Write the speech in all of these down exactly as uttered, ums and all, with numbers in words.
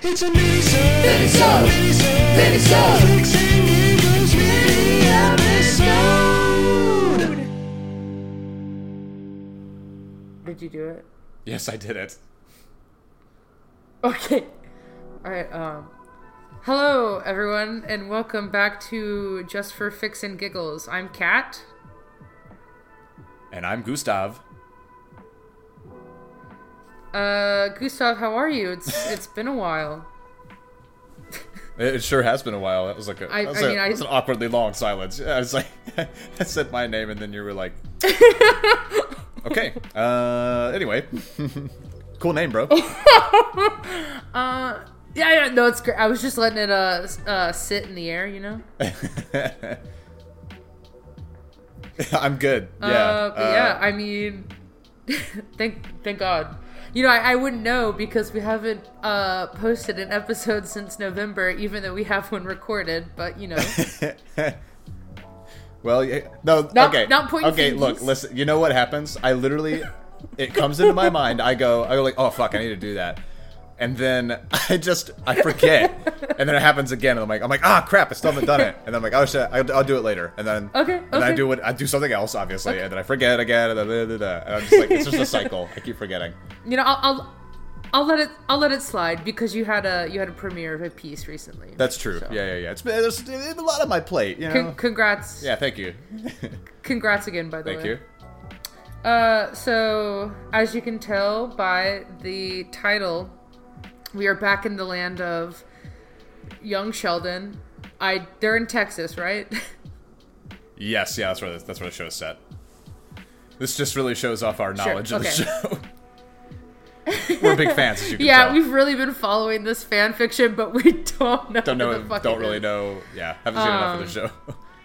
It's a mini-sode, mini-sode, mini-sode, Fixing Giggles mini-episode. Did you do it? Yes, I did it. Okay. Alright, um... hello, everyone, and welcome back to Just for Fixin' Giggles. I'm Kat. And I'm Gustav. Uh, Gustav, how are you? It's It's been a while. It sure has been a while. That was like a, I- that was, I a, mean, that I- was an awkwardly long silence. I was like, I said my name, and then you were like, okay. Uh, anyway, cool name, bro. uh, yeah, yeah, no, it's great. I was just letting it uh, uh sit in the air, you know. I'm good. Yeah. Uh, but uh, yeah, I mean, thank thank God. You know, I, I wouldn't know because we haven't uh, posted an episode since November, even though we have one recorded. But you know, well, yeah, no, Not- okay, not pointing okay. Look, fingers. listen. You know what happens? I literally, it comes into my mind. I go, I go like, oh fuck, I need to do that, and then I just I forget, and then it happens again, and I'm like, I'm like, ah crap, I still haven't done it, and then I'm like, oh shit, I'll, I'll do it later, and then Okay, and then I okay. do what I do something else, obviously, Okay. and then I forget again, and then da, da, da, and I'm just like, it's just a cycle. I keep forgetting. you know, I'll, I'll I'll let it I'll let it slide because you had a you had a premiere of a piece recently. That's true. So. Yeah, yeah, yeah. It's been there's, there's a lot on my plate, you know. Con- congrats. Yeah, thank you. Congrats again, by the Thank way. you. Uh, so as you can tell by the title, we are back in the land of young Sheldon. I they're in Texas, right? Yes, yeah, that's where the, that's where the show's set. This just really shows off our knowledge of the okay. show. We're big fans, as you can yeah, tell. we've really been following this fan fiction, but we don't know. don't know, what the fuck don't it really is. know. Yeah, haven't seen enough of the show.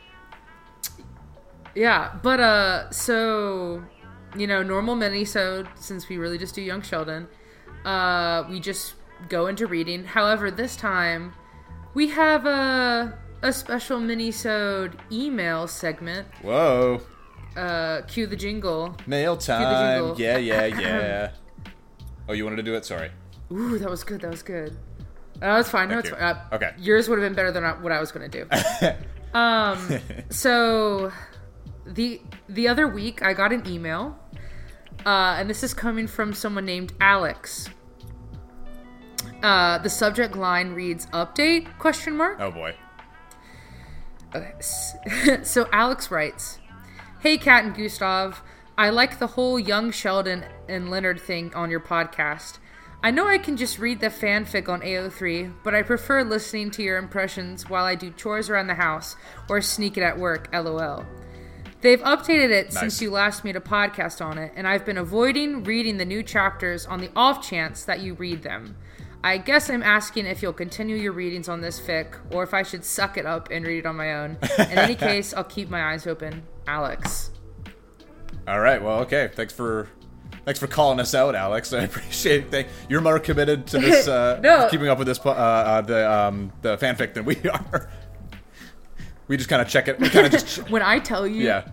Yeah, but uh, so you know, normal mini-sode, since we really just do young Sheldon, uh, we just go into reading. However, this time we have a a special mini-sode email segment. Whoa, Uh, cue the jingle. mail the time! jingle. Yeah, yeah, yeah. Oh, you wanted to do it? Sorry. Ooh, that was good. That was good. Uh, that's fine. No, Thank it's you. fine. Uh, Okay. Yours would have been better than what I was going to do. um, so the the other week I got an email, uh, and this is coming from someone named Alex. Uh, the subject line reads "Update?" question mark. Oh boy. Okay. So Alex writes, "Hey, Kat and Gustav. I like the whole young Sheldon and Leonard thing on your podcast. I know I can just read the fanfic on A O three, but I prefer listening to your impressions while I do chores around the house or sneak it at work, lol. They've updated it Nice. since you last made a podcast on it, and I've been avoiding reading the new chapters on the off chance that you read them. I guess I'm asking if you'll continue your readings on this fic, or if I should suck it up and read it on my own. In any case, I'll keep my eyes open. Alex." All right. Well, okay. Thanks for thanks for calling us out, Alex. I appreciate it. Thank- You're more committed to this, uh, No. keeping up with this, po- uh, uh, the um, the fanfic than we are. We just kind of check it. We kind of just When I tell you, yeah.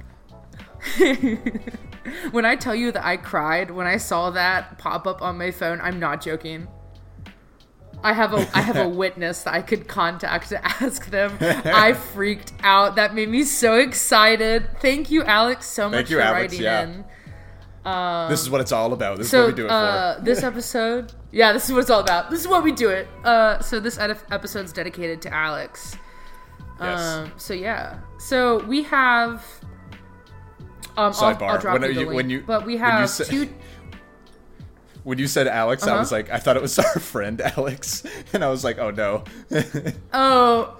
when I tell you that I cried when I saw that pop up on my phone, I'm not joking. I have a I have a witness that I could contact to ask them. I freaked out. That made me so excited. Thank you, Alex, so much Thank you, for Alex, writing yeah. in. This is what it's all about. This is So what we do it uh, this episode, yeah, this is what it's all about. This is what we do it. Uh, so this ed- episode's dedicated to Alex. Yes. Um, so yeah, so we have. Um, I'll, Sidebar. I'll drop When you the you- link. when you- but we when you have say- two. for. When you said Alex, I Uh-huh. was like, I thought it was our friend Alex, and I was like, oh no. Oh,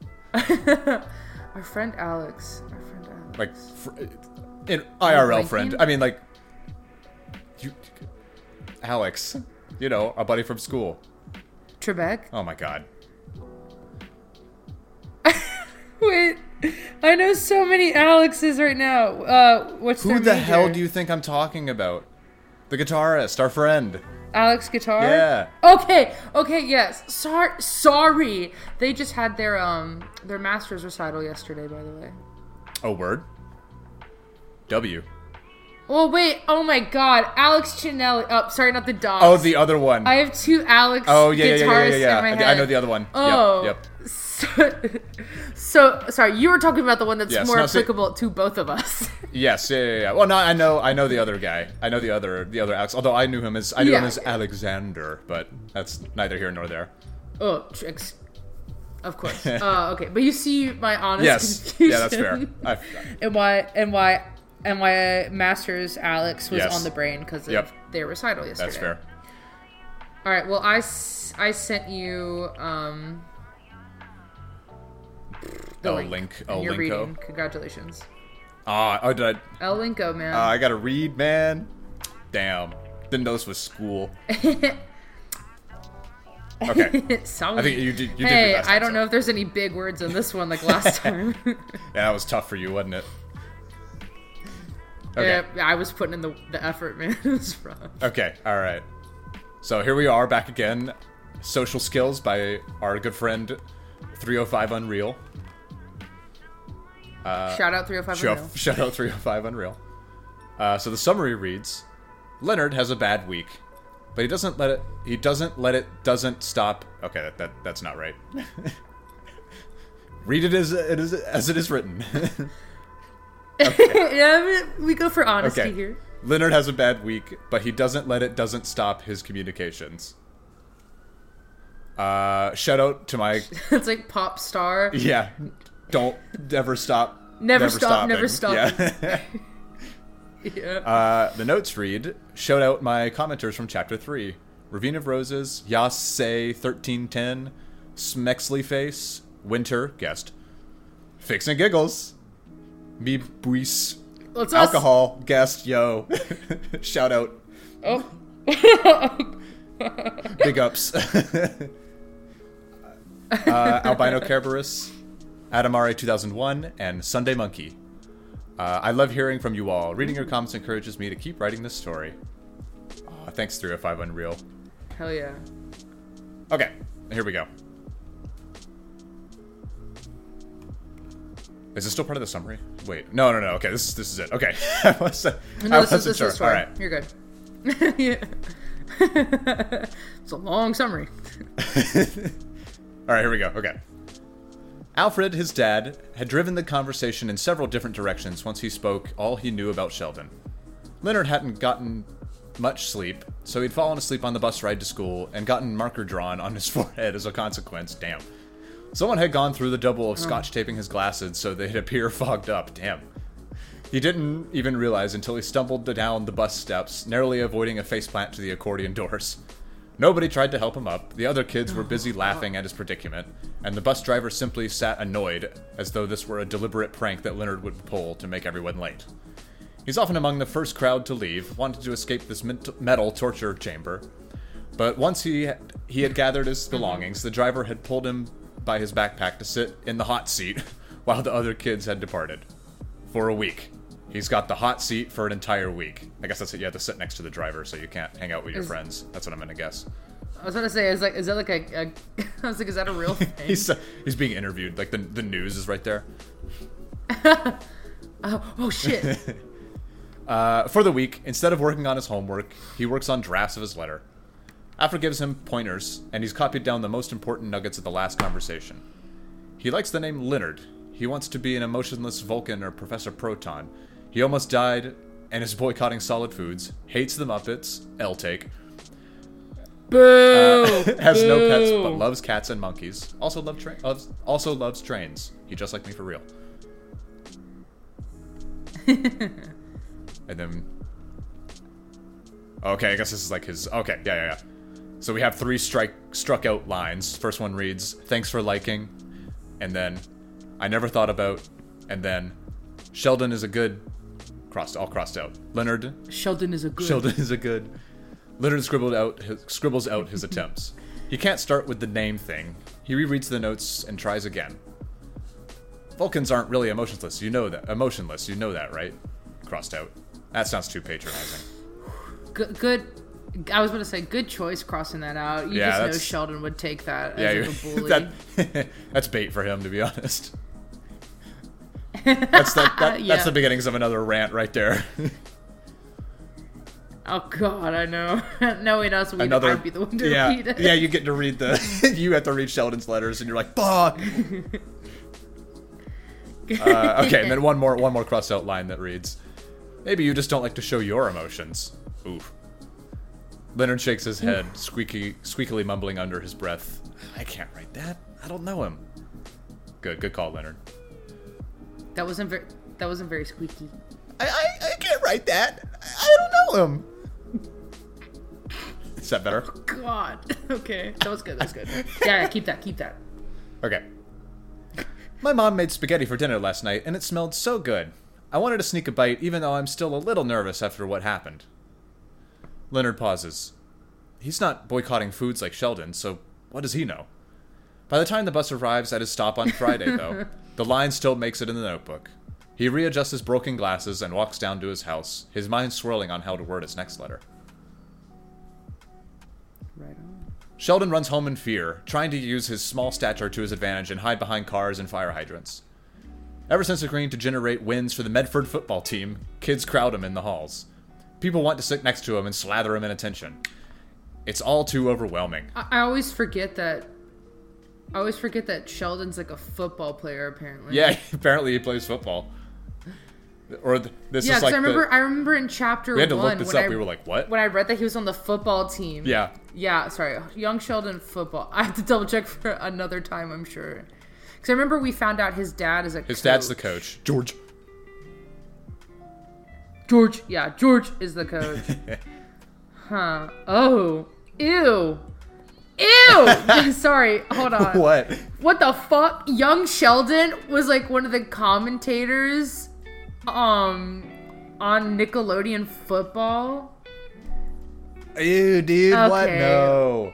our friend Alex. Our friend Alex. Like, fr- an I R L Like friend. you? I mean, like, you, Alex. You know, a buddy from school. Trebek. Oh my god. Wait, I know so many Alexes right now. Uh, what's Who their the major? hell do you think I'm talking about? The guitarist, our friend. Alex Guitar? Yeah. Okay, okay, yes. Sorry, sorry. They just had their um their master's recital yesterday, by the way. Oh, word? W. Oh, wait. Oh, my God. Alex Chinelli. Oh, sorry, not the dog. Oh, the other one. I have two Alex oh, yeah, yeah, yeah, guitarists yeah, yeah, in my yeah. head. I know the other one. Oh. Yep, yep. So, so, sorry, you were talking about the one that's Yes, more no, see- applicable to both of us. Yes, yeah, yeah, yeah. Well, no, I know, I know the other guy. I know the other, the other Alex. Although I knew him as, I knew him Yeah. as Alexander, but that's neither here nor there. Oh, tricks. Of course. uh, okay, but you see my honest Yes, confusion. yeah, that's fair. I, and why, and why, and why Masters Alex was Yes. on the brain because of Yep. their recital yesterday. that's fair. All right. Well, I, s- I sent you um the El link, Link, and El you're Linko. reading. Congratulations, Ah, oh, did I? El Linko, man. Uh, I gotta read, man. Damn, didn't know this was school. Okay, Sorry. I think you did. You did Hey, your best, I don't so. know if there's any big words in this one like last time. Yeah, that was tough for you, wasn't it? Okay. Yeah, I was putting in the, the effort, man. It was rough. Okay, all right. So here we are back again. Social Skills by our good friend three oh five Unreal. Shout out three oh five Shout, Unreal. shout out three oh five Unreal. Uh, so the summary reads: Leonard has a bad week, but he doesn't let it. He doesn't let it. Doesn't stop. Okay, that, that that's not right. Read it as it is as it is written. yeah, I mean, we go for honesty Okay. here. Leonard has a bad week, but he doesn't let it. Doesn't stop his communications. Uh, shout out to my It's like pop star. yeah. Don't ever stop. Never stop, never stopping. stop. Yeah. Yeah. Uh, the notes read, shout out my commenters from chapter three. Ravine of Roses, Yas Say thirteen ten, Smexley Face, Winter, guest, Fix and Giggles, Me Buis, Let's us- Alcohol, guest, yo. Shout out. Oh. Big ups. uh, Albino Kerberos, Adamare two thousand one, and Sunday Monkey. Uh, I love hearing from you all. Reading your comments encourages me to keep writing this story. Uh, thanks, three oh five Unreal. Hell yeah. Okay, here we go. Is this still part of the summary? Wait, no, no, no. Okay, this is this is it. Okay, I wasn't, No, I this is wasn't this sure. is story. All right. You're good. Yeah. It's a long summary. All right, here we go. Okay. Alfred, his dad, had driven the conversation in several different directions once he spoke all he knew about Sheldon. Leonard hadn't gotten much sleep, so he'd fallen asleep on the bus ride to school and gotten marker drawn on his forehead as a consequence. Damn. Someone had gone through the double of scotch taping his glasses so they'd appear fogged up. Damn. He didn't even realize until he stumbled down the bus steps, narrowly avoiding a faceplant to the accordion doors. Nobody tried to help him up, the other kids were busy laughing at his predicament, and the bus driver simply sat annoyed, as though this were a deliberate prank that Leonard would pull to make everyone late. He's often among the first crowd to leave, wanted to escape this metal torture chamber, but once he had, he had gathered his belongings, the driver had pulled him by his backpack to sit in the hot seat while the other kids had departed. For a week. He's got the hot seat for an entire week. I guess that's it. You have to sit next to the driver so you can't hang out with your Is- friends. That's what I'm gonna guess. I was gonna say, is like, is that like a? a I was like, is that a real thing? He's uh, he's being interviewed. Like the the news is right there. oh, oh shit! Uh, for the week, instead of working on his homework, he works on drafts of his letter. Alfred gives him pointers, and he's copied down the most important nuggets of the last conversation. He likes the name Leonard. He wants to be an emotionless Vulcan or Professor Proton. He almost died and is boycotting solid foods. Hates the Muppets. L-take. Boo! Uh, has no pets, Boo! but loves cats and monkeys. Also love tra- loves, also loves trains. He just like me for real. And then, okay, I guess this is like his. Okay, yeah, yeah, yeah. So we have three strike struck out lines. First one reads, "Thanks for liking," and then, "I never thought about," and then, "Sheldon is a good." Crossed, all crossed out. Leonard. Sheldon is a good. Sheldon is a good. Leonard scribbled out his, scribbles out his attempts. He can't start with the name thing. He rereads the notes and tries again. Vulcans aren't really emotionless. You know that. Emotionless. You know that, right? Crossed out. That sounds too patronizing. Good, good. I was gonna say, good choice crossing that out. You Yeah, just know that's- Sheldon would take that Yeah, as you like a bully. that, that's bait for him, to be honest. That's the, that, Yeah. that's the beginnings of another rant right there. Oh God, I know. Knowing us, we'd, Another, I'd be the one to yeah, read it. yeah. You get to read the. You have to read Sheldon's letters, and you're like, fuck. uh, okay, and then one more, one more crossed out line that reads, "Maybe you just don't like to show your emotions." Oof. Leonard shakes his head, squeaky, squeakily mumbling under his breath. I can't write that. I don't know him. Good, good call, Leonard. That wasn't very. That wasn't very squeaky. I, I, I can't write that. I don't know him. Is that better? God. Okay, that was good. That was good. Yeah, yeah, keep that. Keep that. Okay. My mom made spaghetti for dinner last night, and it smelled so good. I wanted to sneak a bite, even though I'm still a little nervous after what happened. Leonard pauses. He's not boycotting foods like Sheldon, so what does he know? By the time the bus arrives at his stop on Friday, though, the line still makes it in the notebook. He readjusts his broken glasses and walks down to his house, his mind swirling on how to word his next letter. Right on. Sheldon runs home in fear, trying to use his small stature to his advantage and hide behind cars and fire hydrants. Ever since agreeing to generate wins for the Medford football team, kids crowd him in the halls. People want to sit next to him and slather him in attention. It's all too overwhelming. I, I always forget that. I always forget that Sheldon's like a football player, apparently. Yeah, apparently he plays football. Or th- this yeah, is like I remember. the, I remember in chapter we had to one look this when up. I, we were like, "What?" when I read that he was on the football team. Yeah, yeah. Sorry, young Sheldon football. I have to double check for another time. I'm sure, because I remember we found out his dad is a. His coach. dad's the coach, George. George, yeah, George is the coach. Huh? Oh, ew, ew. Sorry, hold on. What? What the fuck? Young Sheldon was like one of the commentators, um, on Nickelodeon football. Ew, dude, what? Okay. No.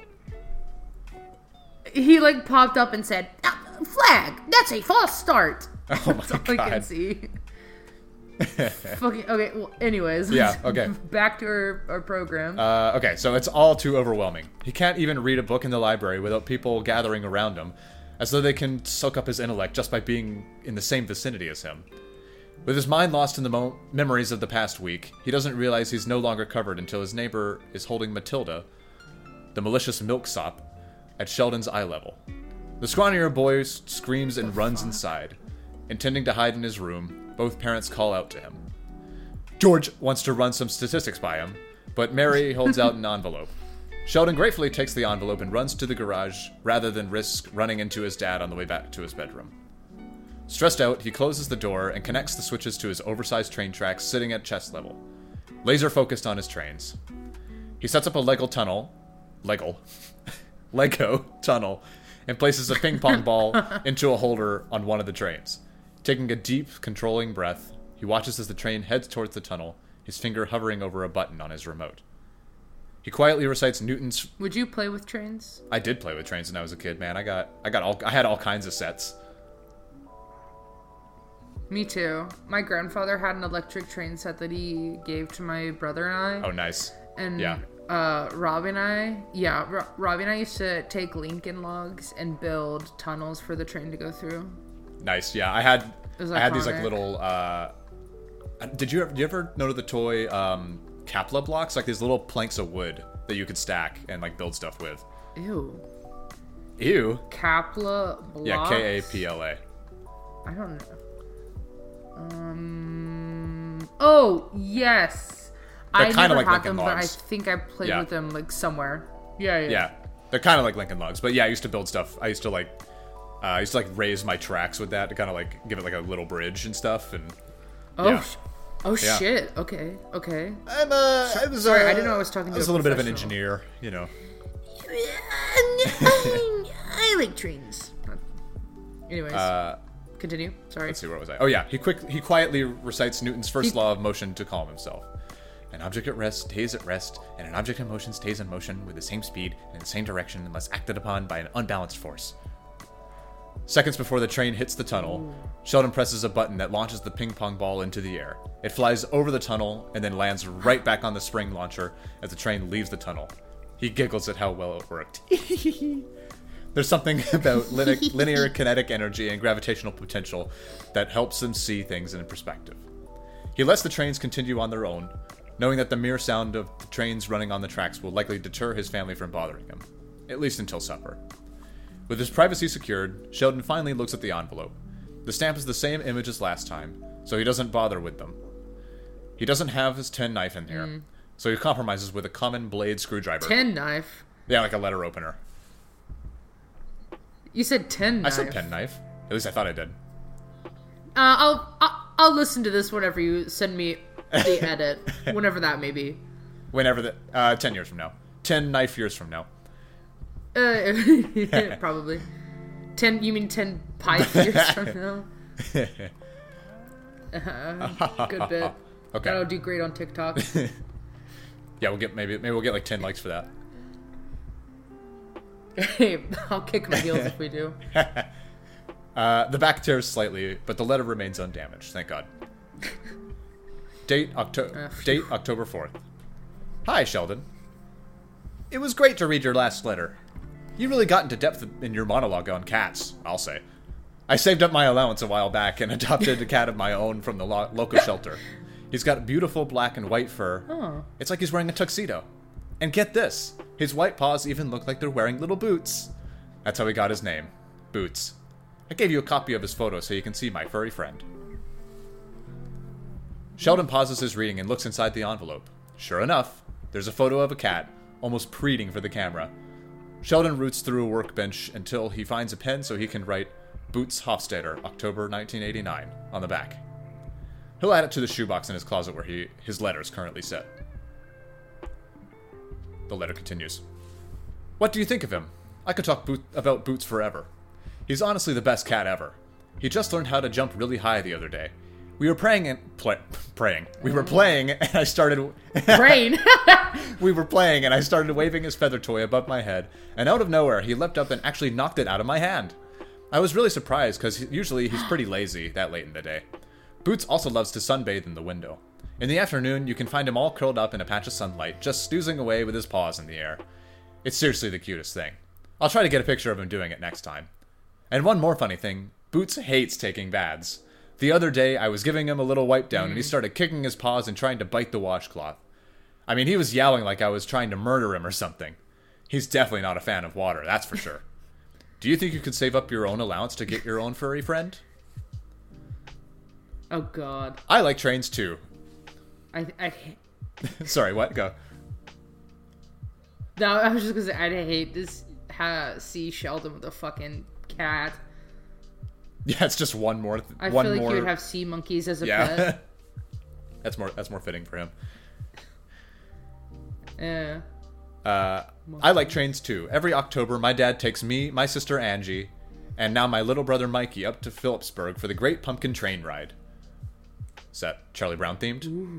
He like popped up and said, "Ah, "Flag, that's a false start." Oh my That's all I can god. see. Fucking okay. Well, anyways. Yeah, okay. Back to our, our program. Uh, okay, so it's all too overwhelming. He can't even read a book in the library without people gathering around him, as though they can soak up his intellect just by being in the same vicinity as him. With his mind lost in the mo- memories of the past week, he doesn't realize he's no longer covered until his neighbor is holding Matilda, the malicious milksop, at Sheldon's eye level. The scrawnier boy screams and runs inside. Intending to hide in his room, both parents call out to him. George wants to run some statistics by him, but Mary holds out an envelope. Sheldon gratefully takes the envelope and runs to the garage, rather than risk running into his dad on the way back to his bedroom. Stressed out, he closes the door and connects the switches to his oversized train tracks sitting at chest level, laser focused on his trains. He sets up a Lego tunnel, Lego, Lego tunnel, and places a ping pong ball into a holder on one of the trains. Taking a deep, controlling breath, he watches as the train heads towards the tunnel, his finger hovering over a button on his remote. He quietly recites Newton's. Would you play with trains? I did play with trains when I was a kid, man. I got, I got all, I had all kinds of sets. Me too. My grandfather had an electric train set that he gave to my brother and I. Oh, nice. And Yeah. uh, Robbie and I, yeah, Ro- Robbie and I used to take Lincoln logs and build tunnels for the train to go through. Nice. Yeah, I had, was I had these like iconic. little. Uh, did you ever, did you ever know the toy um, Kapla blocks? Like these little planks of wood that you could stack and like build stuff with. Ew. Ew. Kapla blocks? Yeah, K A P L A. I don't know. Um. Oh yes. They're I kinda never like had Lincoln them, but I Logs. think I played Yeah. with them like somewhere. Yeah, yeah. Yeah, they're kind of like Lincoln Logs, but yeah, I used to build stuff. I used to like, uh, I used to like raise my tracks with that to kind of like give it like a little bridge and stuff. And Oh. yeah. sh- Oh Yeah. shit. Okay. Okay. I'm uh, I was, Sorry, uh, I didn't know I was talking to I was a a little bit of an professional. engineer, you know. I like trains. Anyways, Uh, continue. Sorry. let's see, where was I? Oh yeah, he quick he quietly recites Newton's first He- law of motion to calm himself. An object at rest stays at rest, and an object in motion stays in motion with the same speed and in the same direction unless acted upon by an unbalanced force. Seconds before the train hits the tunnel, Sheldon presses a button that launches the ping pong ball into the air. It flies over the tunnel and then lands right back on the spring launcher as the train leaves the tunnel. He giggles at how well it worked. There's something about linear, linear kinetic energy and gravitational potential that helps him see things in perspective. He lets the trains continue on their own, knowing that the mere sound of the trains running on the tracks will likely deter his family from bothering him, at least until supper. With his privacy secured, Sheldon finally looks at the envelope. The stamp is the same image as last time, so he doesn't bother with them. He doesn't have his tin knife in here, mm. so he compromises with a common blade screwdriver. Tin knife? Yeah, like a letter opener. You said tin knife. I said pen knife. At least I thought I did. Uh, I'll, I'll I'll listen to this whenever you send me the edit, whenever that may be. Whenever the uh, ten years from now, ten knife years from now. Uh, probably. Ten? You mean ten pipe years from now? Uh, good bit. Okay. That'll do great on TikTok. Yeah, we'll get maybe maybe we'll get like ten likes for that. Hey, I'll kick my heels if we do. Uh, the back tears slightly, but the letter remains undamaged. Thank God. Date October. Uh, date October fourth. Hi, Sheldon. It was great to read your last letter. You really got into depth in your monologue on cats, I'll say. I saved up my allowance a while back and adopted a cat of my own from the lo- local shelter. He's got beautiful black and white fur. Oh. It's like he's wearing a tuxedo. And get this, his white paws even look like they're wearing little boots. That's how he got his name, Boots. I gave you a copy of his photo so you can see my furry friend. Sheldon pauses his reading and looks inside the envelope. Sure enough, there's a photo of a cat, almost preening for the camera. Sheldon roots through a workbench until he finds a pen so he can write Boots Hofstadter, October nineteen eighty-nine, on the back. He'll add it to the shoebox in his closet where he his letter is currently set. The letter continues. What do you think of him? I could talk boot- about Boots forever. He's honestly the best cat ever. He just learned how to jump really high the other day. We were praying and... Play, praying. We were playing and I started... Praying? We were playing and I started waving his feather toy above my head, and out of nowhere he leapt up and actually knocked it out of my hand. I was really surprised because usually he's pretty lazy that late in the day. Boots also loves to sunbathe in the window. In the afternoon, you can find him all curled up in a patch of sunlight, just snoozing away with his paws in the air. It's seriously the cutest thing. I'll try to get a picture of him doing it next time. And one more funny thing, Boots hates taking baths. The other day, I was giving him a little wipe down, mm. and he started kicking his paws and trying to bite the washcloth. I mean, he was yowling like I was trying to murder him or something. He's definitely not a fan of water, that's for sure. Do you think you could save up your own allowance to get your own furry friend? Oh, God. I like trains, too. I... I Sorry, what? Go. No, I was just gonna say, I'd hate this, uh, see Sheldon with a fucking cat. Yeah, it's just one more. Th- I one feel like more... he would have sea monkeys as a yeah. pet. That's more. That's more fitting for him. Yeah. Uh, I like trains too. Every October, my dad takes me, my sister Angie, and now my little brother Mikey up to Phillipsburg for the Great Pumpkin Train Ride. Is that Charlie Brown themed? Ooh.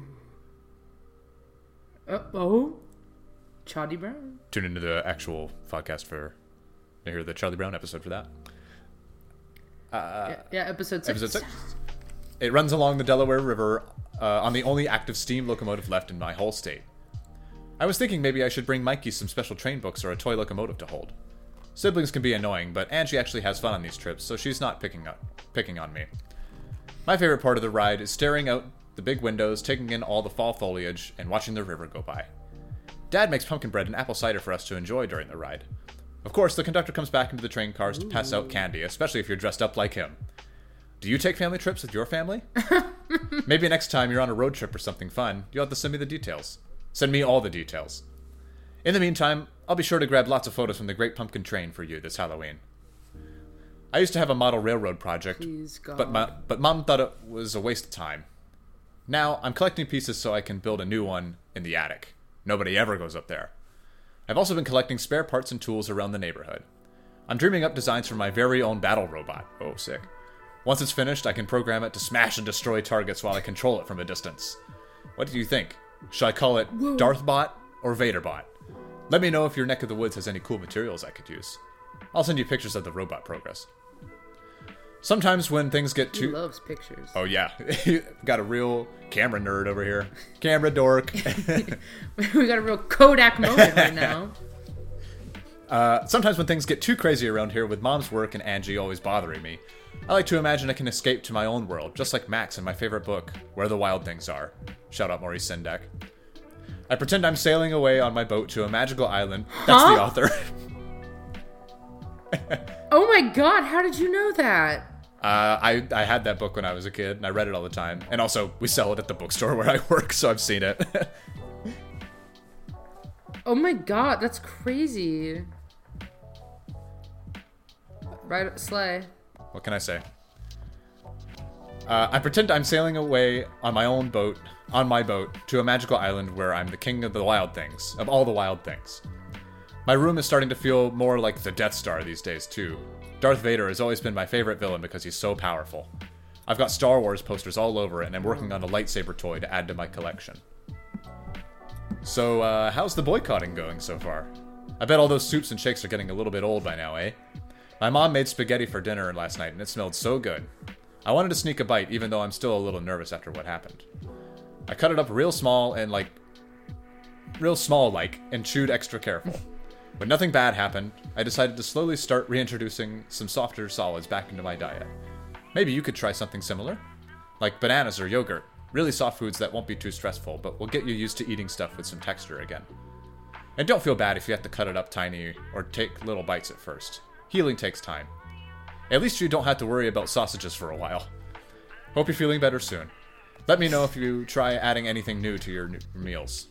Uh, oh, Charlie Brown. Tune into the actual podcast for to hear the Charlie Brown episode for that. Uh, yeah, yeah, episode six. Episode six. It runs along the Delaware River uh, on the only active steam locomotive left in my whole state. I was thinking maybe I should bring Mikey some special train books or a toy locomotive to hold. Siblings can be annoying, but Angie actually has fun on these trips, so she's not picking up, picking on me. My favorite part of the ride is staring out the big windows, taking in all the fall foliage, and watching the river go by. Dad makes pumpkin bread and apple cider for us to enjoy during the ride. Of course, the conductor comes back into the train cars to pass out candy, especially if you're dressed up like him. Do you take family trips with your family? Maybe next time you're on a road trip or something fun, you'll have to send me the details. Send me all the details. In the meantime, I'll be sure to grab lots of photos from the Great Pumpkin Train for you this Halloween. I used to have a model railroad project, Please, God. but my, but Mom thought it was a waste of time. Now, I'm collecting pieces so I can build a new one in the attic. Nobody ever goes up there. I've also been collecting spare parts and tools around the neighborhood. I'm dreaming up designs for my very own battle robot. Oh, sick. Once it's finished, I can program it to smash and destroy targets while I control it from a distance. What do you think? Should I call it Whoa. Darthbot or Vaderbot? Let me know if your neck of the woods has any cool materials I could use. I'll send you pictures of the robot progress. Sometimes when things get too... He loves pictures. Oh, yeah. Got a real camera nerd over here. Camera dork. We got a real Kodak moment right now. Uh, sometimes when things get too crazy around here with Mom's work and Angie always bothering me, I like to imagine I can escape to my own world, just like Max in my favorite book, Where the Wild Things Are. Shout out Maurice Sendak. I pretend I'm sailing away on my boat to a magical island. That's Huh? the author. Oh my god, how did you know that? Uh, I, I had that book when I was a kid, and I read it all the time. And also, we sell it at the bookstore where I work, so I've seen it. Oh my god, that's crazy. Right, Slay. What can I say? Uh, I pretend I'm sailing away on my own boat, on my boat, to a magical island where I'm the king of the wild things, of all the wild things. My room is starting to feel more like the Death Star these days, too. Darth Vader has always been my favorite villain because he's so powerful. I've got Star Wars posters all over it, and I'm working on a lightsaber toy to add to my collection. So, uh, how's the boycotting going so far? I bet all those soups and shakes are getting a little bit old by now, eh? My mom made spaghetti for dinner last night, and it smelled so good. I wanted to sneak a bite, even though I'm still a little nervous after what happened. I cut it up real small and, like, real small-like, and chewed extra careful. When nothing bad happened, I decided to slowly start reintroducing some softer solids back into my diet. Maybe you could try something similar? Like bananas or yogurt. Really soft foods that won't be too stressful, but will get you used to eating stuff with some texture again. And don't feel bad if you have to cut it up tiny or take little bites at first. Healing takes time. At least you don't have to worry about sausages for a while. Hope you're feeling better soon. Let me know if you try adding anything new to your meals.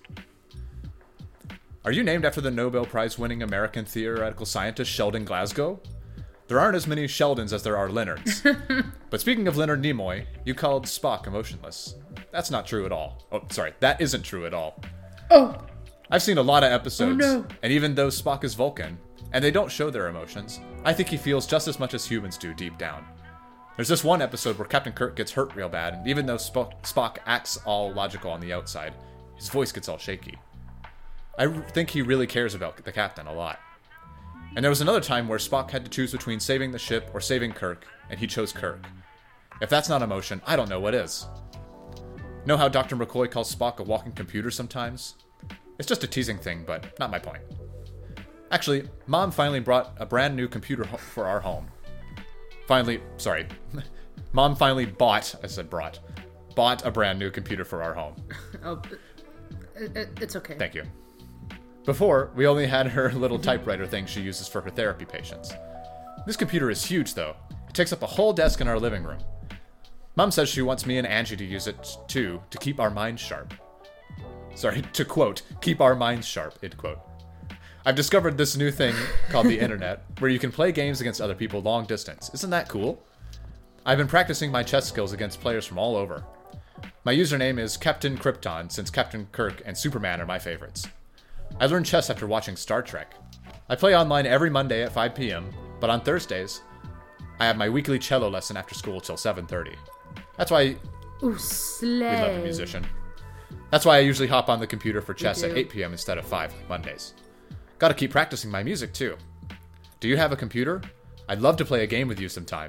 Are you named after the Nobel Prize-winning American theoretical scientist Sheldon Glasgow? There aren't as many Sheldons as there are Leonards. But speaking of Leonard Nimoy, you called Spock emotionless. That's not true at all. Oh, sorry, that isn't true at all. Oh! I've seen a lot of episodes, Oh, no. and even though Spock is Vulcan, and they don't show their emotions, I think he feels just as much as humans do deep down. There's this one episode where Captain Kirk gets hurt real bad, and even though Spock, Spock acts all logical on the outside, his voice gets all shaky. I think he really cares about the captain a lot. And there was another time where Spock had to choose between saving the ship or saving Kirk, and he chose Kirk. If that's not emotion, I don't know what is. Know how Doctor McCoy calls Spock a walking computer sometimes? It's just a teasing thing, but not my point. Actually, Mom finally brought a brand new computer ho- for our home. Finally, sorry. Mom finally bought, I said brought, bought a brand new computer for our home. Oh, it, it, it's okay. Thank you. Before, we only had her little typewriter thing she uses for her therapy patients. This computer is huge, though. It takes up a whole desk in our living room. Mom says she wants me and Angie to use it, too, to keep our minds sharp. Sorry, to quote, keep our minds sharp, end quote. I've discovered this new thing called the internet, where you can play games against other people long distance. Isn't that cool? I've been practicing my chess skills against players from all over. My username is Captain Krypton, since Captain Kirk and Superman are my favorites. I learned chess after watching Star Trek. I play online every Monday at five p.m., but on Thursdays, I have my weekly cello lesson after school till seven thirty. That's why Ooh, slay. we love a musician. That's why I usually hop on the computer for chess do. at eight p.m. instead of five Mondays. Gotta keep practicing my music, too. Do you have a computer? I'd love to play a game with you sometime.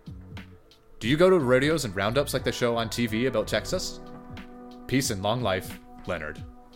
Do you go to rodeos and roundups like they show on T V about Texas? Peace and long life, Leonard.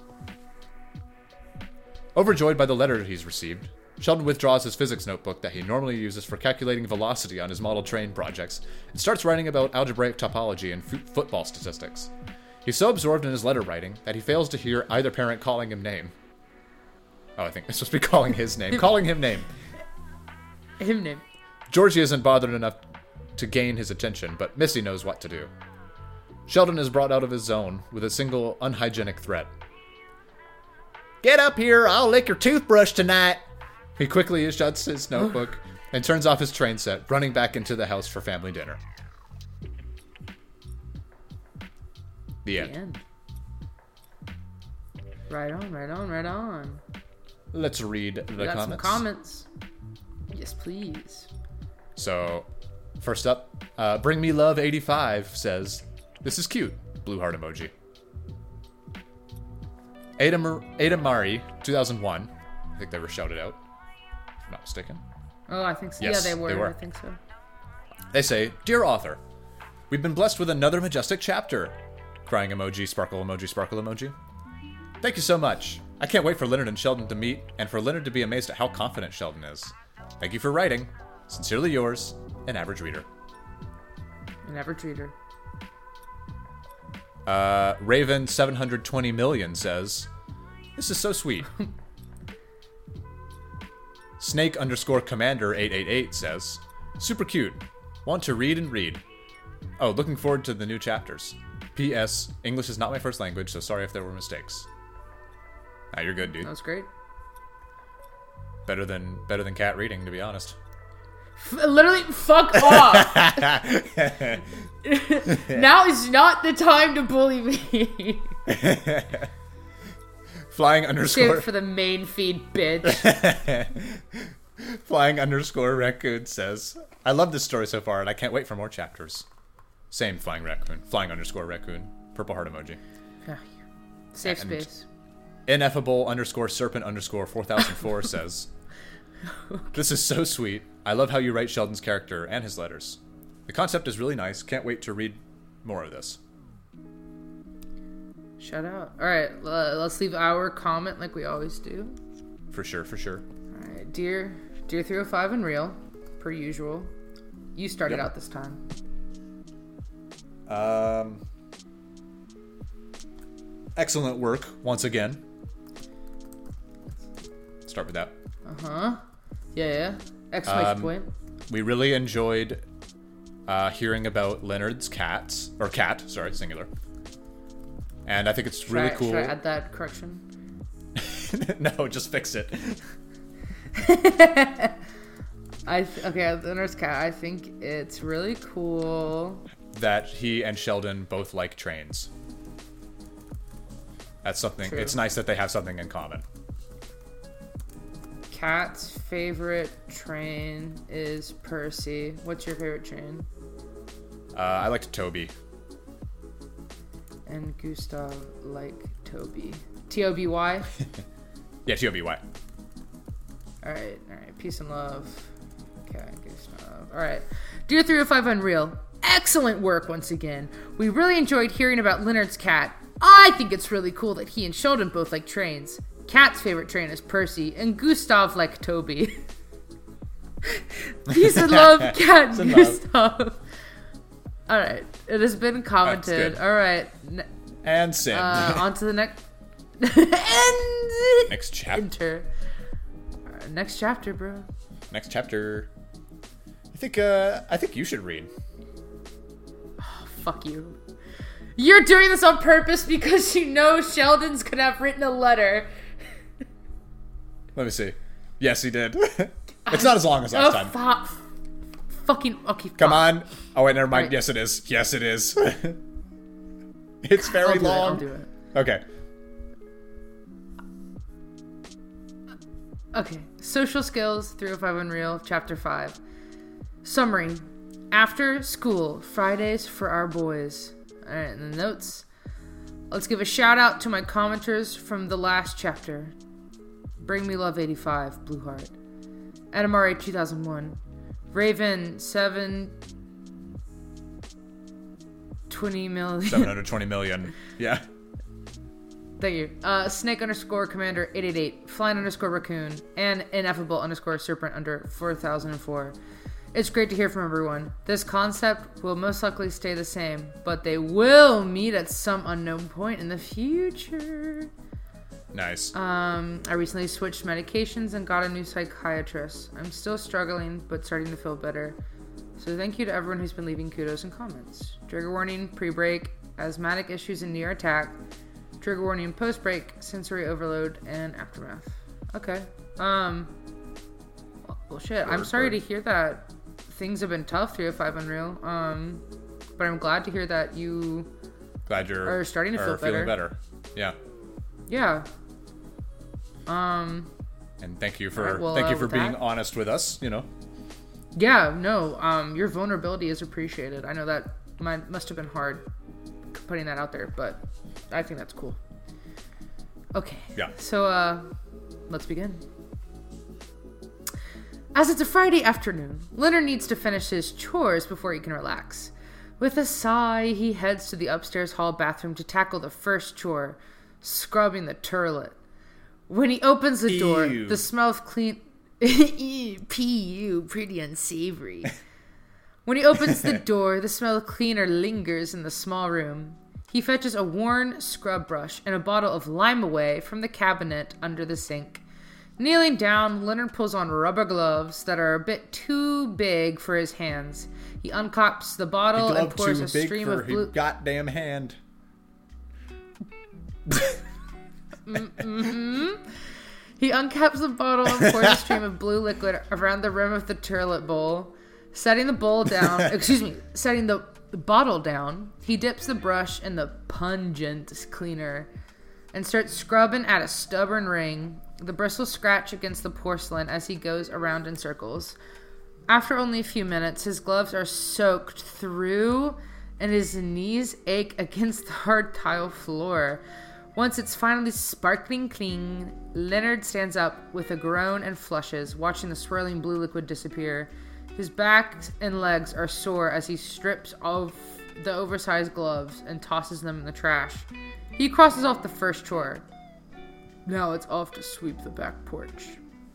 Overjoyed by the letter he's received, Sheldon withdraws his physics notebook that he normally uses for calculating velocity on his model train projects and starts writing about algebraic topology and f- football statistics. He's so absorbed in his letter writing that he fails to hear either parent calling him name. Oh, I think it's supposed to be calling his name. calling him name. Him name. Georgie isn't bothered enough to gain his attention, but Missy knows what to do. Sheldon is brought out of his zone with a single unhygienic threat. Get up here, I'll lick your toothbrush tonight. He quickly shuts his notebook and turns off his train set, running back into the house for family dinner. The end. The end. Right on, right on, right on. Let's read the We got comments. some comments. Yes, please. So, first up, uh, Bring Me Love eighty-five says, "This is cute." Blue heart emoji. Ada, Mar- Ada Mari, two thousand one. I think they were shouted out, if I'm not mistaken. Oh, I think so. Yes, yeah, they were. they were. I think so. They say, "Dear author, we've been blessed with another majestic chapter." Crying emoji, sparkle emoji, sparkle emoji. Thank you so much. I can't wait for Leonard and Sheldon to meet, and for Leonard to be amazed at how confident Sheldon is. Thank you for writing. Sincerely yours, an average reader. An average reader. Uh, Raven seven hundred twenty million says, This is so sweet. Snake underscore commander eight eight eight says, super cute. Want to read and read. Oh, looking forward to the new chapters. P S. English is not my first language, so sorry if there were mistakes. Ah, you're good, dude. That was great. Better than better than cat reading, to be honest. F- literally, fuck off. Now is not the time to bully me. Flying Save underscore it for the main feed, bitch. Flying underscore raccoon says, I love this story so far, and I can't wait for more chapters. Same flying raccoon. Flying underscore raccoon. Purple heart emoji. Safe And space. Ineffable underscore serpent underscore four thousand four says, this is so sweet. I love how you write Sheldon's character and his letters. The concept is really nice. Can't wait to read more of this. Shout out. Alright, uh, let's leave our comment like we always do. For sure, for sure. Alright, dear, dear three oh five and real, per usual. You started Yep. out this time. Um, excellent work, once again. Start with that. Uh-huh. Yeah, yeah. Exclamation Um, point. We really enjoyed uh, hearing about Leonard's cats, or cat, sorry, singular. And I think it's Should really I, cool. Should I add that correction? No, just fix it. I th- okay, the nurse cat. I think it's really cool. That he and Sheldon both like trains. That's something. True. It's nice that they have something in common. Cat's favorite train is Percy. What's your favorite train? Uh, I liked Toby. And Gustav like Toby. T O B Y? Yeah, T O B Y. Alright, alright. Peace and love. Okay, Gustav. Alright. Dear three oh five Unreal, excellent work once again. We really enjoyed hearing about Leonard's cat. I think it's really cool that he and Sheldon both like trains. Cat's favorite train is Percy, and Gustav like Toby. Peace and love, Cat and and Gustav. Alright, it has been commented. good. Alright, ne- And Sim. uh, on to the next... and... Next chapter. Enter. Alright, next chapter, bro. Next chapter. I think. Uh, I think you should read. Fuck you. You're doing this on purpose because you know Sheldon's gonna have written a letter. Let me see. Yes, he did. It's not as long as last Oh, time. fu- fucking okay. Come fuck. on. Oh wait, never mind. Right. Yes, it is. Yes, it is. It's very I'll do long. It, I'll do it. Okay. Okay. Social skills, three oh five Unreal, chapter five. Summary. After school, Fridays for our boys. Alright, and the notes. Let's give a shout out to my commenters from the last chapter. Bring Me Love eighty-five, Blue Heart. Adamari two thousand one. Raven seven twenty million. seven hundred twenty million. Yeah. Thank you. Uh, Snake underscore Commander eight eight eight, Flying underscore Raccoon, and Ineffable underscore Serpent under four thousand four. It's great to hear from everyone. This concept will most likely stay the same, but they will meet at some unknown point in the future. Nice. Um, I recently switched medications and got a new psychiatrist. I'm still struggling, but starting to feel better. So thank you to everyone who's been leaving kudos and comments. Trigger warning, pre-break, asthmatic issues and near attack. Trigger warning, post-break, sensory overload, and aftermath. Okay. Um. Well, shit. I'm sorry to hear that things have been tough, three oh five Unreal. Um, but I'm glad to hear that you Glad you're are starting to feel are feeling better. better. Yeah. Yeah. Um. And thank you for Alright, well, thank uh, you for with being that- honest with us. You know. Yeah, no, um, your vulnerability is appreciated. I know that might, must have been hard putting that out there, but I think that's cool. Okay. Yeah. So, uh, let's begin. As it's a Friday afternoon, Leonard needs to finish his chores before he can relax. With a sigh, he heads to the upstairs hall bathroom to tackle the first chore, scrubbing the toilet. When he opens the door, Ew. the smell of clean... P U, pretty unsavory. When he opens the door, the smell of cleaner lingers in the small room. He fetches a worn scrub brush and a bottle of Lime Away from the cabinet under the sink. Kneeling down, Leonard pulls on rubber gloves that are a bit too big for his hands. He uncaps the bottle and pours a stream of blue... His goddamn hand. mm-hmm. He uncaps the bottle and pours a stream of blue liquid around the rim of the turlet bowl. Setting the bowl down... excuse me. Setting the, the bottle down, he dips the brush in the pungent cleaner and starts scrubbing at a stubborn ring. The bristles scratch against the porcelain as he goes around in circles. After only a few minutes, his gloves are soaked through and his knees ache against the hard tile floor. Once it's finally sparkling clean, Leonard stands up with a groan and flushes, watching the swirling blue liquid disappear. His back and legs are sore as he strips off the oversized gloves and tosses them in the trash. He crosses off the first chore. Now it's off to sweep the back porch.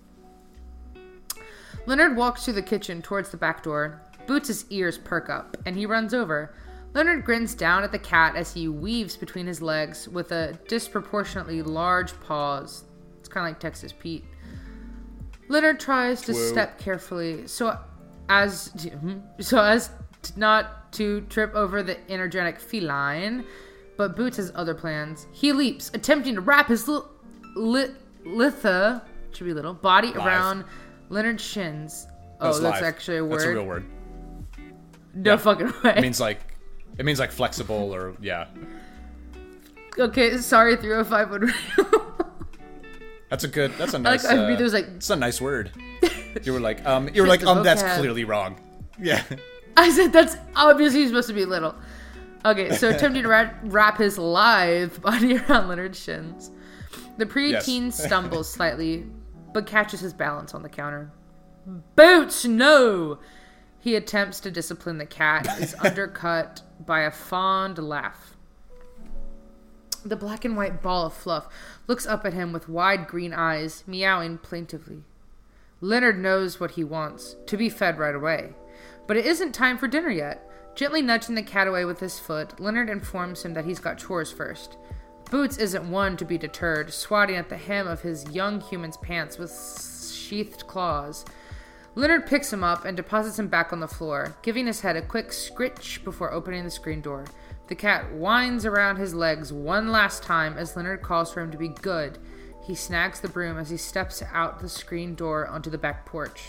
Leonard walks through the kitchen towards the back door. Boots' ears perk up, and he runs over. Leonard grins down at the cat as he weaves between his legs with a disproportionately large paws. It's kind of like Texas Pete. Leonard tries to Whoa. step carefully so as so as to not to trip over the energetic feline, but Boots has other plans. He leaps, attempting to wrap his little Lit, litha, should be little, body live. around Leonard's shins. Oh, that's, that's actually a word. That's a real word. No yeah. fucking way. It means like, it means like flexible or yeah. Okay, sorry, three oh five would. That's a good. That's a nice. Like, I mean, uh, there's like. It's a nice word. You were like, um, you were like, um, that's clearly wrong. Yeah. I said that's obviously supposed to be little. Okay, so attempting to wrap, wrap his lithe body around Leonard's shins. The preteen yes. stumbles slightly, but catches his balance on the counter. Boots, no! He attempts to discipline the cat, is undercut by a fond laugh. The black and white ball of fluff looks up at him with wide green eyes, meowing plaintively. Leonard knows what he wants, to be fed right away. But it isn't time for dinner yet. Gently nudging the cat away with his foot, Leonard informs him that he's got chores first. Boots isn't one to be deterred, swatting at the hem of his young human's pants with sheathed claws. Leonard picks him up and deposits him back on the floor, giving his head a quick scritch before opening the screen door. The cat whines around his legs one last time as Leonard calls for him to be good. He snags the broom as he steps out the screen door onto the back porch.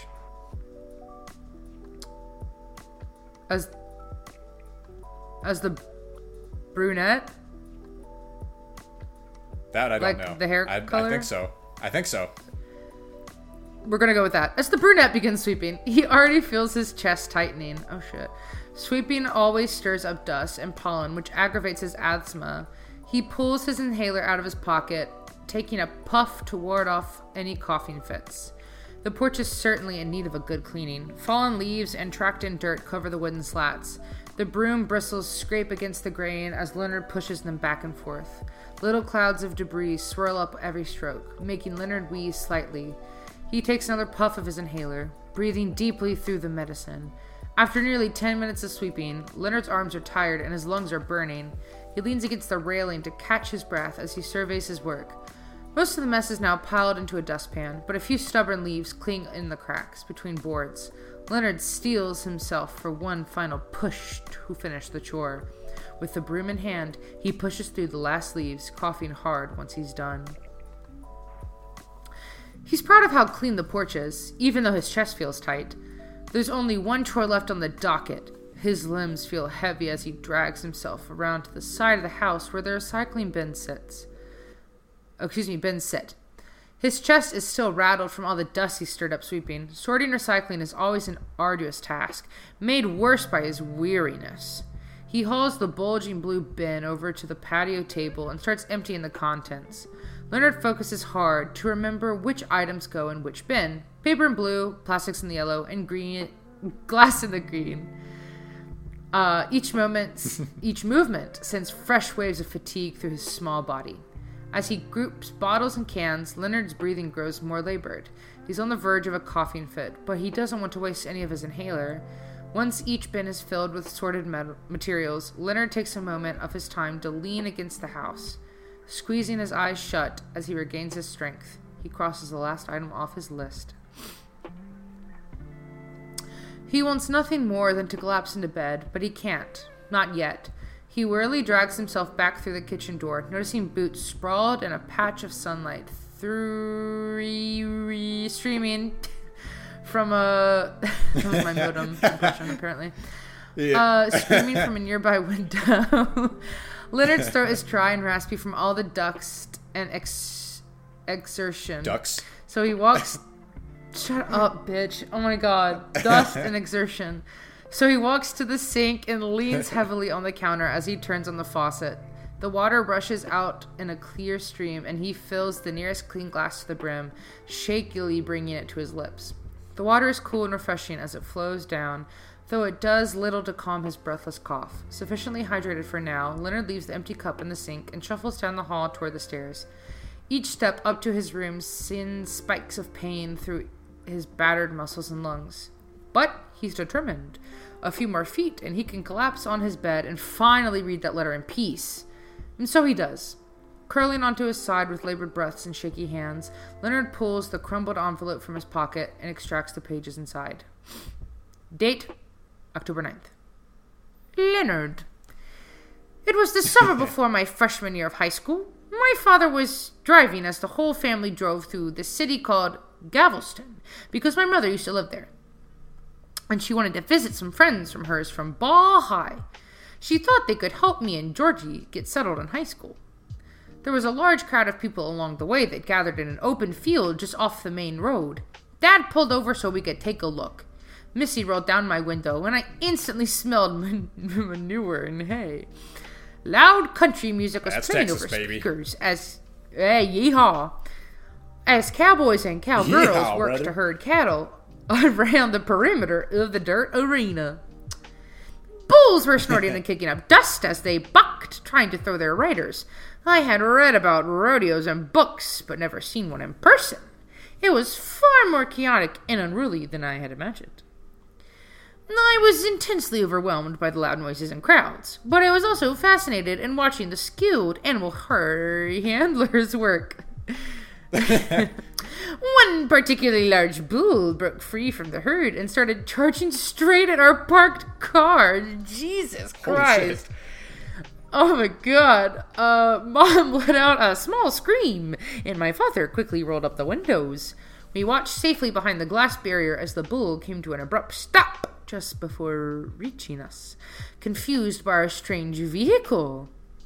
As, as the brunette... That I don't like know. The hair I, color? I think so. I think so. We're gonna go with that. As the brunette begins sweeping, he already feels his chest tightening. Oh shit. Sweeping always stirs up dust and pollen, which aggravates his asthma. He pulls his inhaler out of his pocket, taking a puff to ward off any coughing fits. The porch is certainly in need of a good cleaning. Fallen leaves and tracked-in dirt cover the wooden slats. The broom bristles scrape against the grain as Leonard pushes them back and forth. Little clouds of debris swirl up every stroke, making Leonard wheeze slightly. He takes another puff of his inhaler, breathing deeply through the medicine. After nearly ten minutes of sweeping, Leonard's arms are tired and his lungs are burning. He leans against the railing to catch his breath as he surveys his work. Most of the mess is now piled into a dustpan, but a few stubborn leaves cling in the cracks between boards. Leonard steels himself for one final push to finish the chore. With the broom in hand, he pushes through the last leaves, coughing hard once he's done. He's proud of how clean the porch is, even though his chest feels tight. There's only one chore left on the docket. His limbs feel heavy as he drags himself around to the side of the house where the recycling bin sits. Oh, excuse me, bin sit. His chest is still rattled from all the dust he stirred up sweeping. Sorting recycling is always an arduous task, made worse by his weariness. He hauls the bulging blue bin over to the patio table and starts emptying the contents. Leonard focuses hard to remember which items go in which bin. Paper in blue, plastics in the yellow, and green, glass in the green. Uh, each moment, each movement sends fresh waves of fatigue through his small body. As he groups bottles and cans, Leonard's breathing grows more labored. He's on the verge of a coughing fit, but he doesn't want to waste any of his inhaler. Once each bin is filled with sorted met- materials, Leonard takes a moment of his time to lean against the house. Squeezing his eyes shut as he regains his strength, he crosses the last item off his list. He wants nothing more than to collapse into bed, but he can't. Not yet. He wearily drags himself back through the kitchen door, noticing Boots sprawled in a patch of sunlight, through streaming from a... that was my modem impression, apparently. Yeah. Uh, streaming from a nearby window. Leonard's throat is dry and raspy from all the dust and ex- exertion. Ducks? So he walks... Shut up, bitch. Oh my god. Dust and exertion. So he walks to the sink and leans heavily on the counter as he turns on the faucet. The water rushes out in a clear stream, and he fills the nearest clean glass to the brim, shakily bringing it to his lips. The water is cool and refreshing as it flows down, though it does little to calm his breathless cough. Sufficiently hydrated for now, Leonard leaves the empty cup in the sink and shuffles down the hall toward the stairs. Each step up to his room sends spikes of pain through his battered muscles and lungs. But he's determined. A few more feet, and he can collapse on his bed and finally read that letter in peace. And so he does. Curling onto his side with labored breaths and shaky hands, Leonard pulls the crumbled envelope from his pocket and extracts the pages inside. Date, October ninth. Leonard. It was the summer before my freshman year of high school. My father was driving as the whole family drove through the city called Galveston, because my mother used to live there. And she wanted to visit some friends from hers from Ball High. She thought they could help me and Georgie get settled in high school. There was a large crowd of people along the way that gathered in an open field just off the main road. Dad pulled over so we could take a look. Missy rolled down my window, and I instantly smelled man- manure and hay. Loud country music was That's playing Texas, over baby. speakers as, hey, yeehaw, as cowboys and cowgirls Yeehaw, worked brother. to herd cattle around the perimeter of the dirt arena. Bulls were snorting and kicking up dust as they bucked, trying to throw their riders. I had read about rodeos in books, but never seen one in person. It was far more chaotic and unruly than I had imagined. I was intensely overwhelmed by the loud noises and crowds, but I was also fascinated in watching the skilled animal herd handlers work. One particularly large bull broke free from the herd and started charging straight at our parked car. Jesus Christ. Oh my god. Uh, Mom let out a small scream, and my father quickly rolled up the windows. We watched safely behind the glass barrier as the bull came to an abrupt stop just before reaching us, confused by our strange vehicle.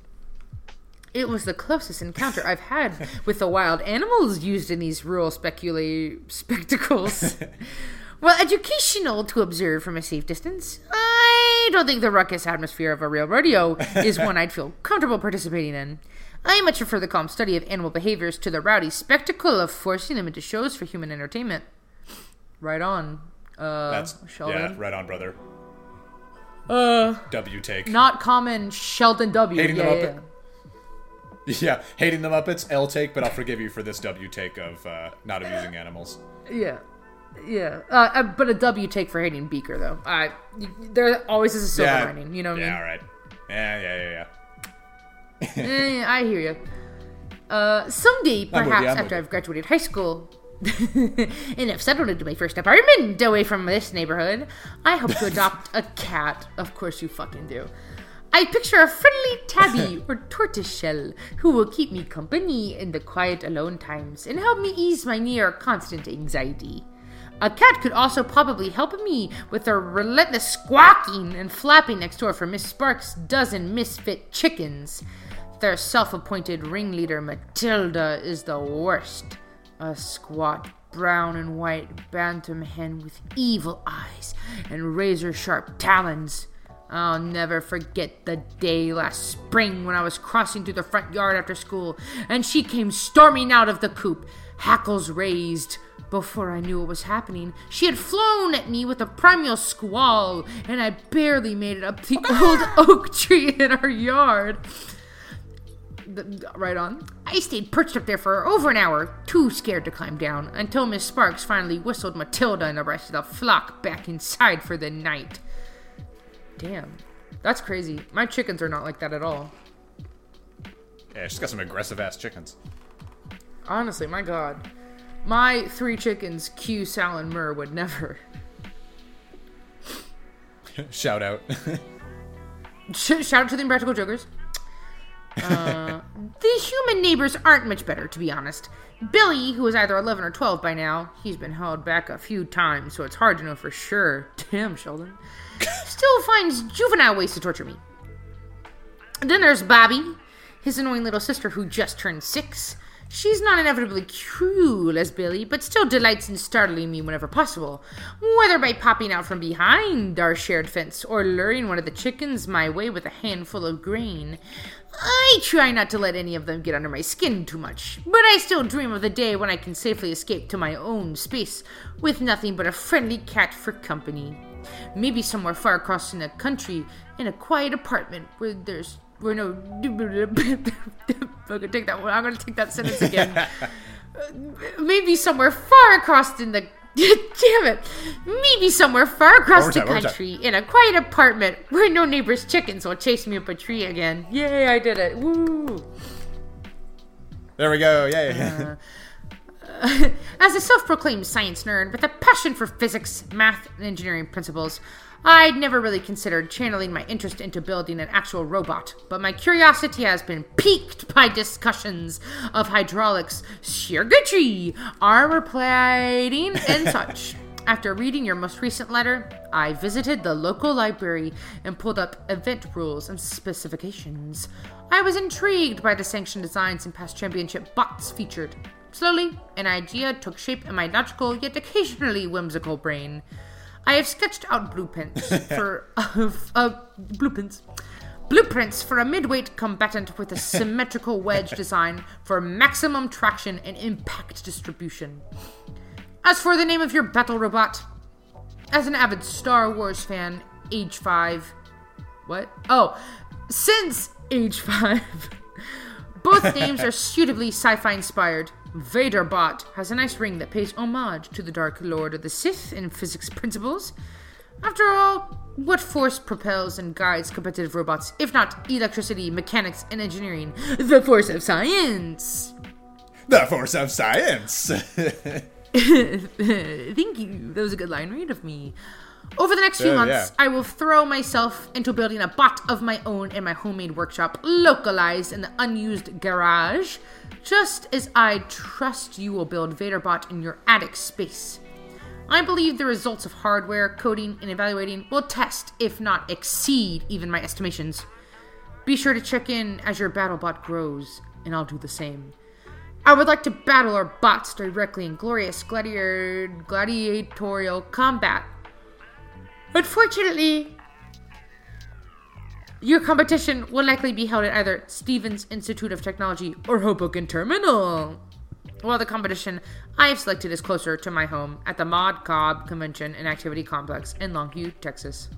It was the closest encounter I've had with the wild animals used in these rural specula- spectacles. While educational to observe from a safe distance, I don't think the ruckus atmosphere of a real rodeo is one I'd feel comfortable participating in. I much prefer the calm study of animal behaviors to the rowdy spectacle of forcing them into shows for human entertainment. Right on, uh, That's Sheldon. yeah, right on, brother. Uh, W take. not common Sheldon W. Hating yeah, the yeah, Muppet- Yeah, hating the Muppets, L take, but I'll forgive you for this W take of uh, not abusing animals. yeah. Yeah, uh, uh, but a W take for hating Beaker, though. I there always is a silver Yeah, lining, you know what yeah, I mean? all right. Yeah, yeah, yeah, yeah. Eh, I hear you. Uh, someday, I'm with perhaps you, I'm with after you. I've graduated high school and have settled into my first apartment away from this neighborhood, I hope to adopt a cat. Of course you fucking do. I picture a friendly tabby or tortoiseshell who will keep me company in the quiet alone times and help me ease my near constant anxiety. A cat could also probably help me with the relentless squawking and flapping next door for Miss Sparks' dozen misfit chickens. Their self-appointed ringleader, Matilda, is the worst. A squat, brown and white bantam hen with evil eyes and razor-sharp talons. I'll never forget the day last spring when I was crossing through the front yard after school, and she came storming out of the coop, hackles raised. Before I knew what was happening, she had flown at me with a primeval squall, and I barely made it up the old oak tree in our yard. Right on. I stayed perched up there for over an hour, too scared to climb down, until Miss Sparks finally whistled Matilda and the rest of the flock back inside for the night. Damn. That's crazy. My chickens are not like that at all. Yeah, she's got some aggressive-ass chickens. Honestly, my god. My three chickens, Q, Sal, and Murr, would never. Shout out. Shout out to the Impractical Jokers. Uh, the human neighbors aren't much better, to be honest. Billy, who is either eleven or twelve by now, he's been held back a few times, so it's hard to know for sure. Damn, Sheldon. Still finds juvenile ways to torture me. Then there's Bobby, his annoying little sister who just turned six. She's not inevitably cruel as Billy, but still delights in startling me whenever possible, whether by popping out from behind our shared fence or luring one of the chickens my way with a handful of grain. I try not to let any of them get under my skin too much, but I still dream of the day when I can safely escape to my own space with nothing but a friendly cat for company. Maybe somewhere far across in the country, in a quiet apartment where there's where no I'm gonna take that one. I'm gonna take that sentence again. Maybe somewhere far across in the damn it. Maybe somewhere far across the time, country in a quiet apartment where no neighbor's chickens will chase me up a tree again. Yay, I did it. Woo. There we go. Yay. Uh, uh, as a self-proclaimed science nerd with a passion for physics, math, and engineering principles, I'd never really considered channeling my interest into building an actual robot, but my curiosity has been piqued by discussions of hydraulics, circuitry, armor plating, and such. After reading your most recent letter, I visited the local library and pulled up event rules and specifications. I was intrigued by the sanctioned designs and past championship bots featured. Slowly, an idea took shape in my logical yet occasionally whimsical brain. I have sketched out blueprints for uh, uh, blueprints, blueprints for a midweight combatant with a symmetrical wedge design for maximum traction and impact distribution. As for the name of your battle robot, as an avid Star Wars fan, age five, what? Oh, since age five, both names are suitably sci-fi inspired. Vaderbot has a nice ring that pays homage to the Dark Lord of the Sith in physics principles. After all, what force propels and guides competitive robots, if not electricity, mechanics, and engineering? The force of science! The force of science! Thank you. That was a good line read of me. Over the next few Uh, months, yeah. I will throw myself into building a bot of my own in my homemade workshop, localized in the unused garage, just as I trust you will build Vaderbot in your attic space. I believe the results of hardware, coding, and evaluating will test, if not exceed, even my estimations. Be sure to check in as your BattleBot grows, and I'll do the same. I would like to battle our bots directly in glorious gladiator- gladiatorial combat. Unfortunately, your competition will likely be held at either Stevens Institute of Technology or Hoboken Terminal. While the competition I have selected is closer to my home at the Mod Cobb Convention and Activity Complex in Longview, Texas.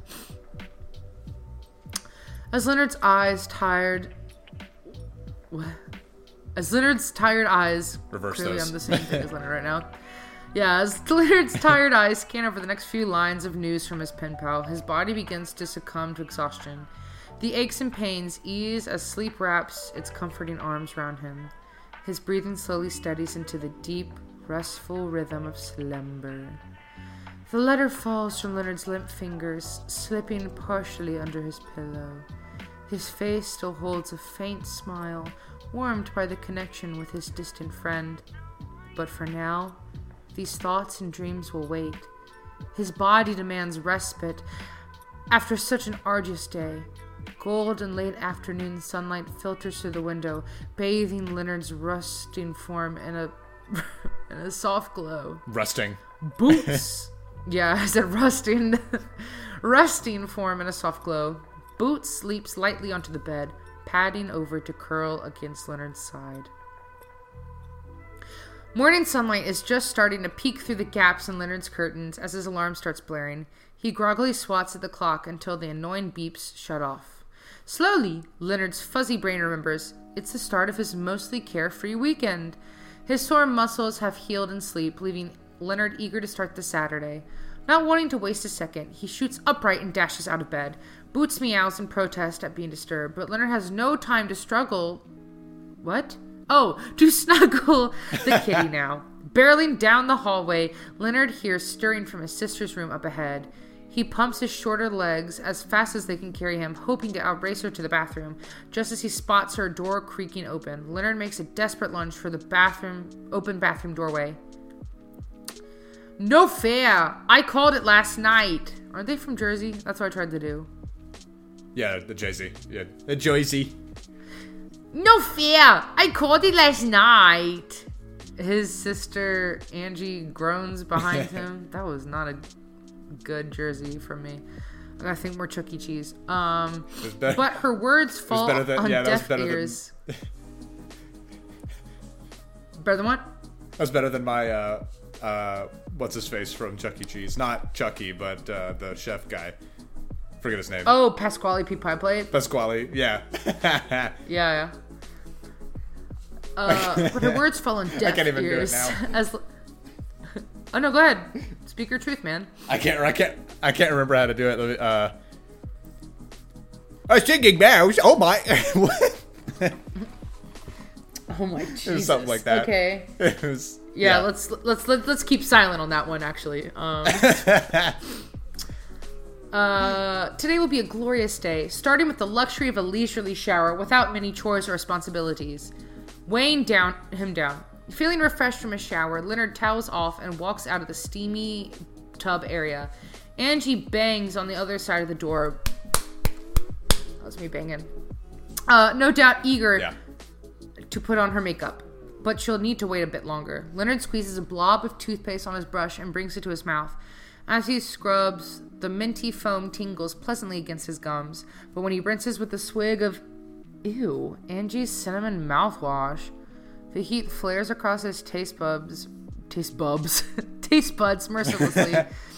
As Leonard's eyes tired... What? As Leonard's tired eyes... Reverse clearly those. I'm the same thing as Leonard right now. Yeah, as Leonard's tired eyes scan over the next few lines of news from his pen pal, his body begins to succumb to exhaustion. The aches and pains ease as sleep wraps its comforting arms around him. His breathing slowly steadies into the deep, restful rhythm of slumber. The letter falls from Leonard's limp fingers, slipping partially under his pillow. His face still holds a faint smile, warmed by the connection with his distant friend. But for now, these thoughts and dreams will wait. His body demands respite after such an arduous day. Cold and late afternoon sunlight filters through the window, bathing Leonard's rusting form in a in a soft glow. Rusting. Boots. Yeah, I said rusting. Rusting form in a soft glow. Boots sleeps lightly onto the bed, padding over to curl against Leonard's side. Morning sunlight is just starting to peek through the gaps in Leonard's curtains as his alarm starts blaring. He groggily swats at the clock until the annoying beeps shut off. Slowly, Leonard's fuzzy brain remembers it's the start of his mostly carefree weekend. His sore muscles have healed in sleep, leaving Leonard eager to start the Saturday. Not wanting to waste a second, he shoots upright and dashes out of bed. Boots meows in protest at being disturbed, but Leonard has no time to struggle. What? Oh, to snuggle the kitty now. Barreling down the hallway, Leonard hears stirring from his sister's room up ahead. He pumps his shorter legs as fast as they can carry him, hoping to outrace her to the bathroom. Just as he spots her door creaking open, Leonard makes a desperate lunge for the bathroom, open bathroom doorway. No fair! I called it last night. Aren't they from Jersey? That's what I tried to do. Yeah, the Jay-Z. Yeah, the Jersey. No fair! I called it last night. His sister Angie groans behind him. That was not a good Jersey from me. I gotta think more Chuck E. Cheese. Um, but her words fall than, on yeah, deaf better ears. Than... better than what? That was better than my, uh, uh, what's his face from Chuck E. Cheese. Not Chucky, but uh, the chef guy. Forget his name. Oh, Pasquale P. Pie Plate? Pasquale, yeah. yeah, yeah. Uh, but her words fall on deaf I can't even ears. Do it now. As... oh, no, go ahead. Speak your truth, man. I can't, I can't, I can't remember how to do it. Uh, a singing mouse. Oh my! oh my Jesus! It was something like that. Okay. It was. Yeah, yeah. let's let's let, let's keep silent on that one. Actually. Um, uh, today will be a glorious day, starting with the luxury of a leisurely shower without many chores or responsibilities. Weighing down him down. Feeling refreshed from his shower, Leonard towels off and walks out of the steamy tub area. Angie bangs on the other side of the door. That was me banging. Uh, no doubt eager yeah. to put on her makeup, but she'll need to wait a bit longer. Leonard squeezes a blob of toothpaste on his brush and brings it to his mouth. As he scrubs, the minty foam tingles pleasantly against his gums, but when he rinses with a swig of, ew, Angie's cinnamon mouthwash, the heat flares across his taste buds, taste buds, taste buds mercilessly.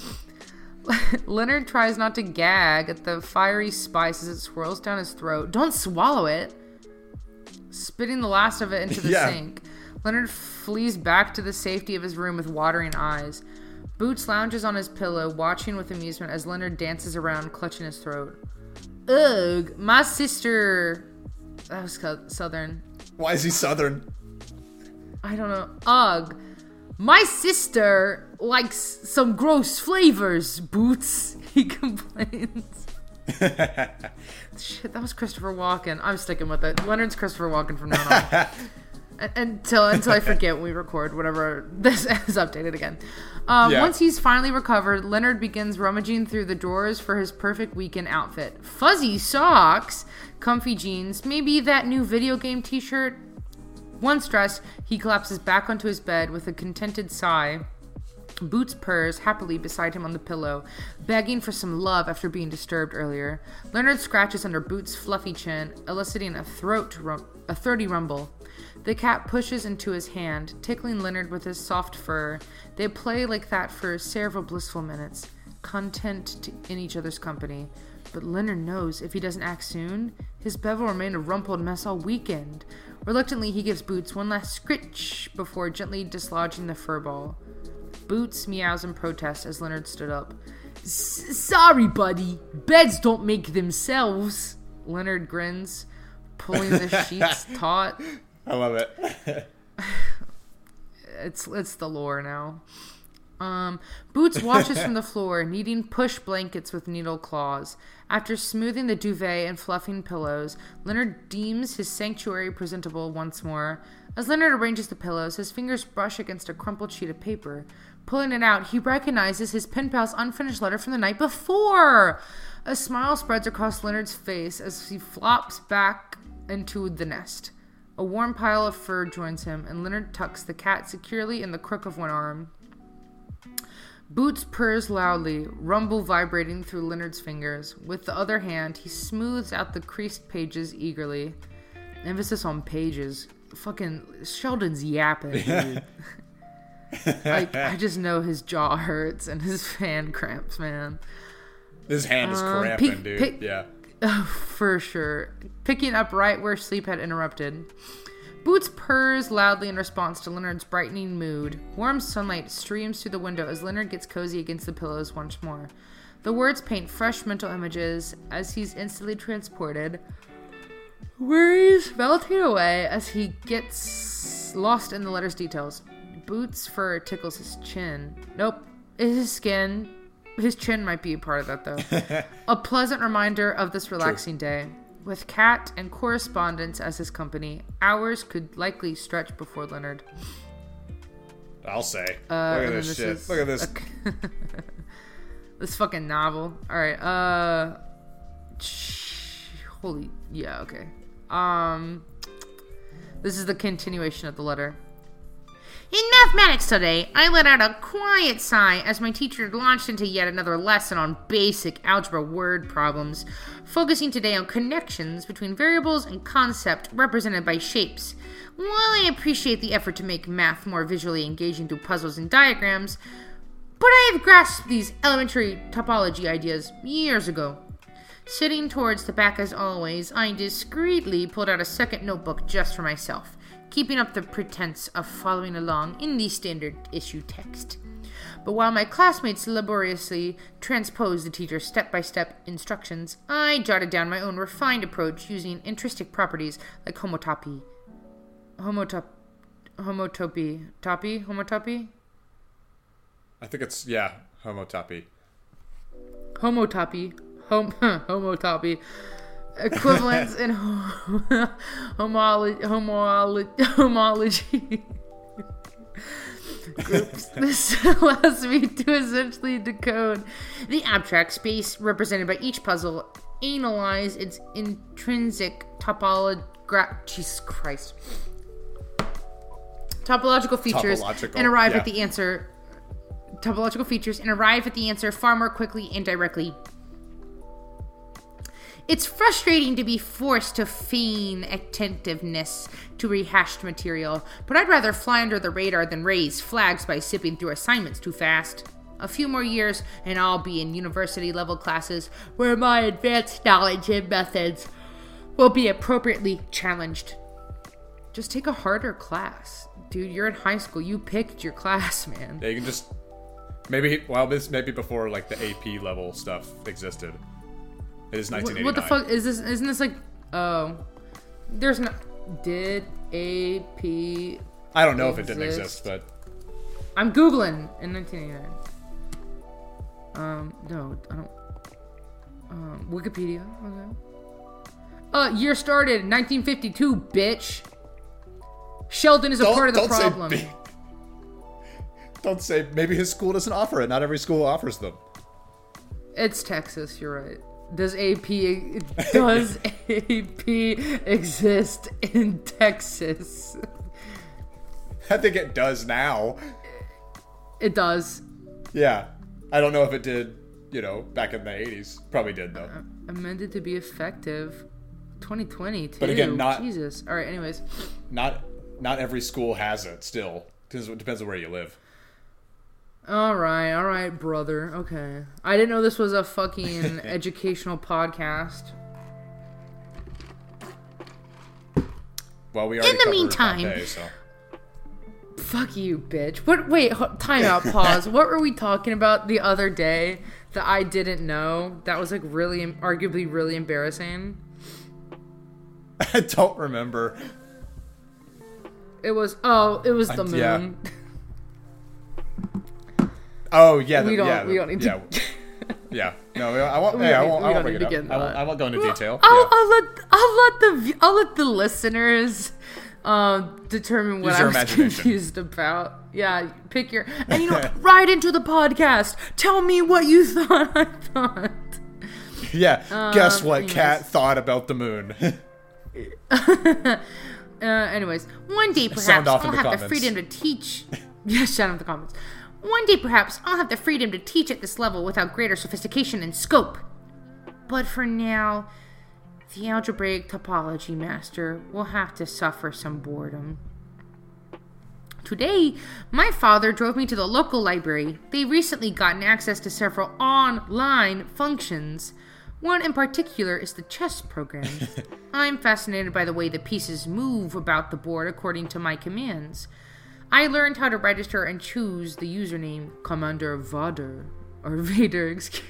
Leonard tries not to gag at the fiery spice as it swirls down his throat. Don't swallow it. Spitting the last of it into the yeah. sink, Leonard flees back to the safety of his room with watering eyes. Boots lounges on his pillow, watching with amusement as Leonard dances around, clutching his throat. Ugh, my sister... That was southern. Why is he southern? I don't know. Ugh. My sister likes some gross flavors, Boots. He complains. Shit, that was Christopher Walken. I'm sticking with it. Leonard's Christopher Walken from now on. until until I forget when we record, whatever this is updated again. Um, yeah. Once he's finally recovered, Leonard begins rummaging through the drawers for his perfect weekend outfit. Fuzzy socks, comfy jeans, maybe that new video game t-shirt. Once dressed, he collapses back onto his bed with a contented sigh. Boots purrs happily beside him on the pillow, begging for some love after being disturbed earlier. Leonard scratches under Boots' fluffy chin, eliciting a throat rum- a throaty rumble. The cat pushes into his hand, tickling Leonard with his soft fur. They play like that for several blissful minutes, content to, in each other's company. But Leonard knows if he doesn't act soon, his bed will remain a rumpled mess all weekend. Reluctantly, he gives Boots one last scritch before gently dislodging the fur ball. Boots meows in protest as Leonard stood up. Sorry, buddy. Beds don't make themselves. Leonard grins, pulling the sheets taut. I love it. it's it's the lore now. Um, Boots watches from the floor, kneading push blankets with needle claws. After smoothing the duvet and fluffing pillows, Leonard deems his sanctuary presentable once more. As Leonard arranges the pillows, his fingers brush against a crumpled sheet of paper. Pulling it out, he recognizes his pen pal's unfinished letter from the night before. A smile spreads across Leonard's face as he flops back into the nest. A warm pile of fur joins him, and Leonard tucks the cat securely in the crook of one arm. Boots purrs loudly, rumble vibrating through Leonard's fingers. With the other hand, he smooths out the creased pages eagerly. Emphasis on pages. Fucking Sheldon's yapping, dude. Like, I just know his jaw hurts and his hand cramps, man. His hand is um, cramping, peek, dude. Peek, yeah. Oh, for sure. Picking up right where sleep had interrupted. Boots purrs loudly in response to Leonard's brightening mood. Warm sunlight streams through the window as Leonard gets cozy against the pillows once more. The words paint fresh mental images as he's instantly transported. Worries melting away as he gets lost in the letter's details. Boots' fur tickles his chin. Nope, it's his skin. His chin might be a part of that, though. A pleasant reminder of this relaxing True. day. With Kat and correspondence as his company, hours could likely stretch before Leonard. I'll say. Uh, Look at this, this shit. Is, Look at this. Okay. This fucking novel. Alright, uh... Holy... Yeah, okay. Um... This is the continuation of the letter. In mathematics today, I let out a quiet sigh as my teacher launched into yet another lesson on basic algebra word problems, focusing today on connections between variables and concept represented by shapes. While I appreciate the effort to make math more visually engaging through puzzles and diagrams, but I have grasped these elementary topology ideas years ago. Sitting towards the back as always, I discreetly pulled out a second notebook just for myself, keeping up the pretense of following along in the standard issue text. But while my classmates laboriously transposed the teacher's step-by-step instructions, I jotted down my own refined approach using intrinsic properties like homotopy. Homotop... Homotopy... Topy? Homotopy? I think it's, yeah, homotopy. Homotopy. Hom- homotopy. Equivalence in homology, homology, homology groups. This allows me to essentially decode the abstract space represented by each puzzle, analyze its intrinsic topology. Jesus Christ. Topological features Topological, and arrive yeah. at the answer. Topological features and arrive at the answer far more quickly and directly. It's frustrating to be forced to feign attentiveness to rehashed material, but I'd rather fly under the radar than raise flags by zipping through assignments too fast. A few more years, and I'll be in university-level classes where my advanced knowledge and methods will be appropriately challenged. Just take a harder class. Dude, you're in high school. You picked your class, man. Yeah, you can just... Maybe, well, this maybe before, like, the A P level stuff existed. It is nineteen eighty-nine. What the fuck is this? Isn't this like? Oh, there's no. Did A P? I don't know exist? if it didn't exist, but I'm googling in nineteen eighty-nine. Um, no, I don't. Um, Wikipedia. Okay. Uh, year started nineteen fifty-two, bitch. Sheldon is a don't, part of the don't problem. Say don't say maybe his school doesn't offer it. Not every school offers them. It's Texas. You're right. Does A P does A P exist in Texas? I think it does now. It does. Yeah. I don't know if it did, you know, back in the eighties. Probably did, though. Uh, amended to be effective twenty twenty, too. But again, not... Jesus. All right, anyways. Not not every school has it, still. It depends on where you live. All right, all right, brother. Okay. I didn't know this was a fucking educational podcast. Well, we already In the covered meantime... Pompeii, so... Fuck you, bitch. What? Wait, ho- time out, pause. What were we talking about the other day that I didn't know? That was like really, arguably really embarrassing. I don't remember. It was, oh, it was the moon. Yeah. Oh, yeah. We the, don't, yeah, we don't need yeah. to... Yeah. No, I won't, We hey, I don't won't, need- I we won't don't bring need it to up. get I won't, into I won't go into detail. I'll, Yeah. I'll let I'll let the I'll let the listeners um, determine what Use I your was imagination. confused about. Yeah, pick your and you know what? Write into the podcast. Tell me what you thought I thought. Yeah. Um, Guess what anyways. Kat thought about the moon. uh, anyways, one day perhaps Sound off in I'll the have comments. the freedom to teach. Yeah, sound off in the comments. One day perhaps I'll have the freedom to teach at this level without greater sophistication and scope. But for now, the algebraic topology master will have to suffer some boredom. Today, my father drove me to the local library. They recently gotten access to several online functions. One in particular is the chess program. I'm fascinated by the way the pieces move about the board according to my commands. I learned how to register and choose the username Commander Vader, or Vader, excuse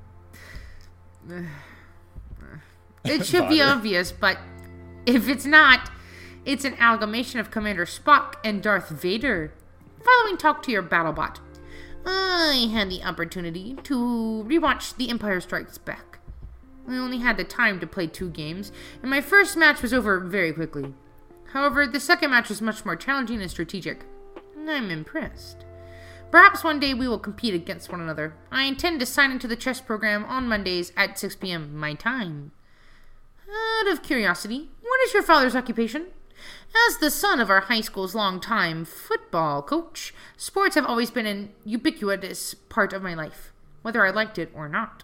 It should be obvious, but if it's not, it's an amalgamation of Commander Spock and Darth Vader. Following talk to your BattleBot, I had the opportunity to rewatch The Empire Strikes Back. I only had the time to play two games, and my first match was over very quickly. However, the second match was much more challenging and strategic. I'm impressed. Perhaps one day we will compete against one another. I intend to sign into the chess program on Mondays at six p.m. my time. Out of curiosity, what is your father's occupation? As the son of our high school's longtime football coach, sports have always been an ubiquitous part of my life, whether I liked it or not.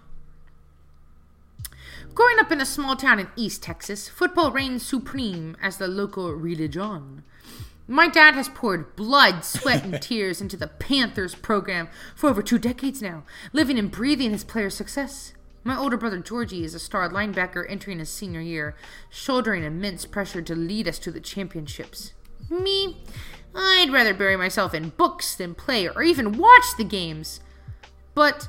Growing up in a small town in East Texas, football reigns supreme as the local religion. My dad has poured blood, sweat, and tears into the Panthers program for over two decades now, living and breathing his players' success. My older brother Georgie is a star linebacker entering his senior year, shouldering immense pressure to lead us to the championships. Me, I'd rather bury myself in books than play or even watch the games. But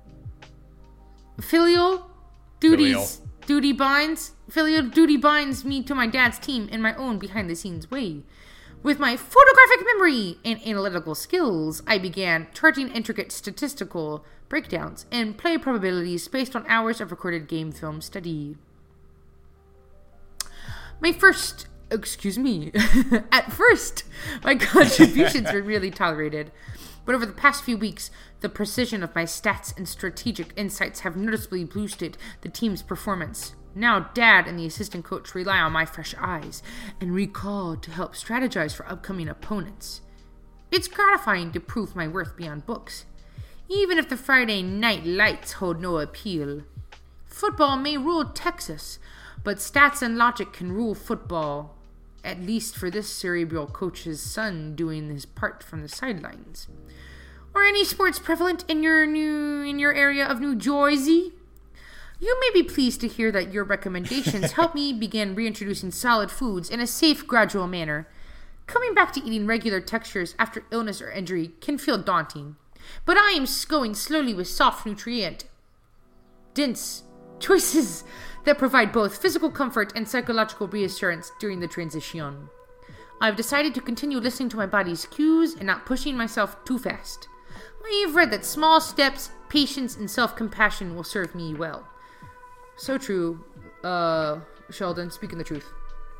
filial duties, Filial. duty binds, filial duty binds me to my dad's team in my own behind-the-scenes way. With my photographic memory and analytical skills, I began charting intricate statistical breakdowns and play probabilities based on hours of recorded game film study. My first, excuse me, at first, my contributions were really tolerated. But over the past few weeks, the precision of my stats and strategic insights have noticeably boosted the team's performance. Now Dad and the assistant coach rely on my fresh eyes and recall to help strategize for upcoming opponents. It's gratifying to prove my worth beyond books, even if the Friday night lights hold no appeal. Football may rule Texas, but stats and logic can rule football, at least for this cerebral coach's son doing his part from the sidelines. Or any sports prevalent in your new in your area of New Jersey? You may be pleased to hear that your recommendations help me begin reintroducing solid foods in a safe, gradual manner. Coming back to eating regular textures after illness or injury can feel daunting, but I am going slowly with soft, nutrient, dense choices that provide both physical comfort and psychological reassurance during the transition. I've decided to continue listening to my body's cues and not pushing myself too fast. I've read that small steps, patience, and self-compassion will serve me well. So true, uh, Sheldon, speaking the truth.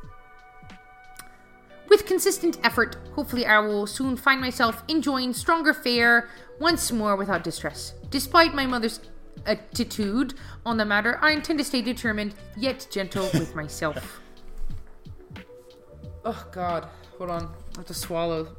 With consistent effort, hopefully I will soon find myself enjoying stronger fare once more without distress. Despite my mother's attitude on the matter, I intend to stay determined, yet gentle with myself. Oh, God. Hold on. I have to swallow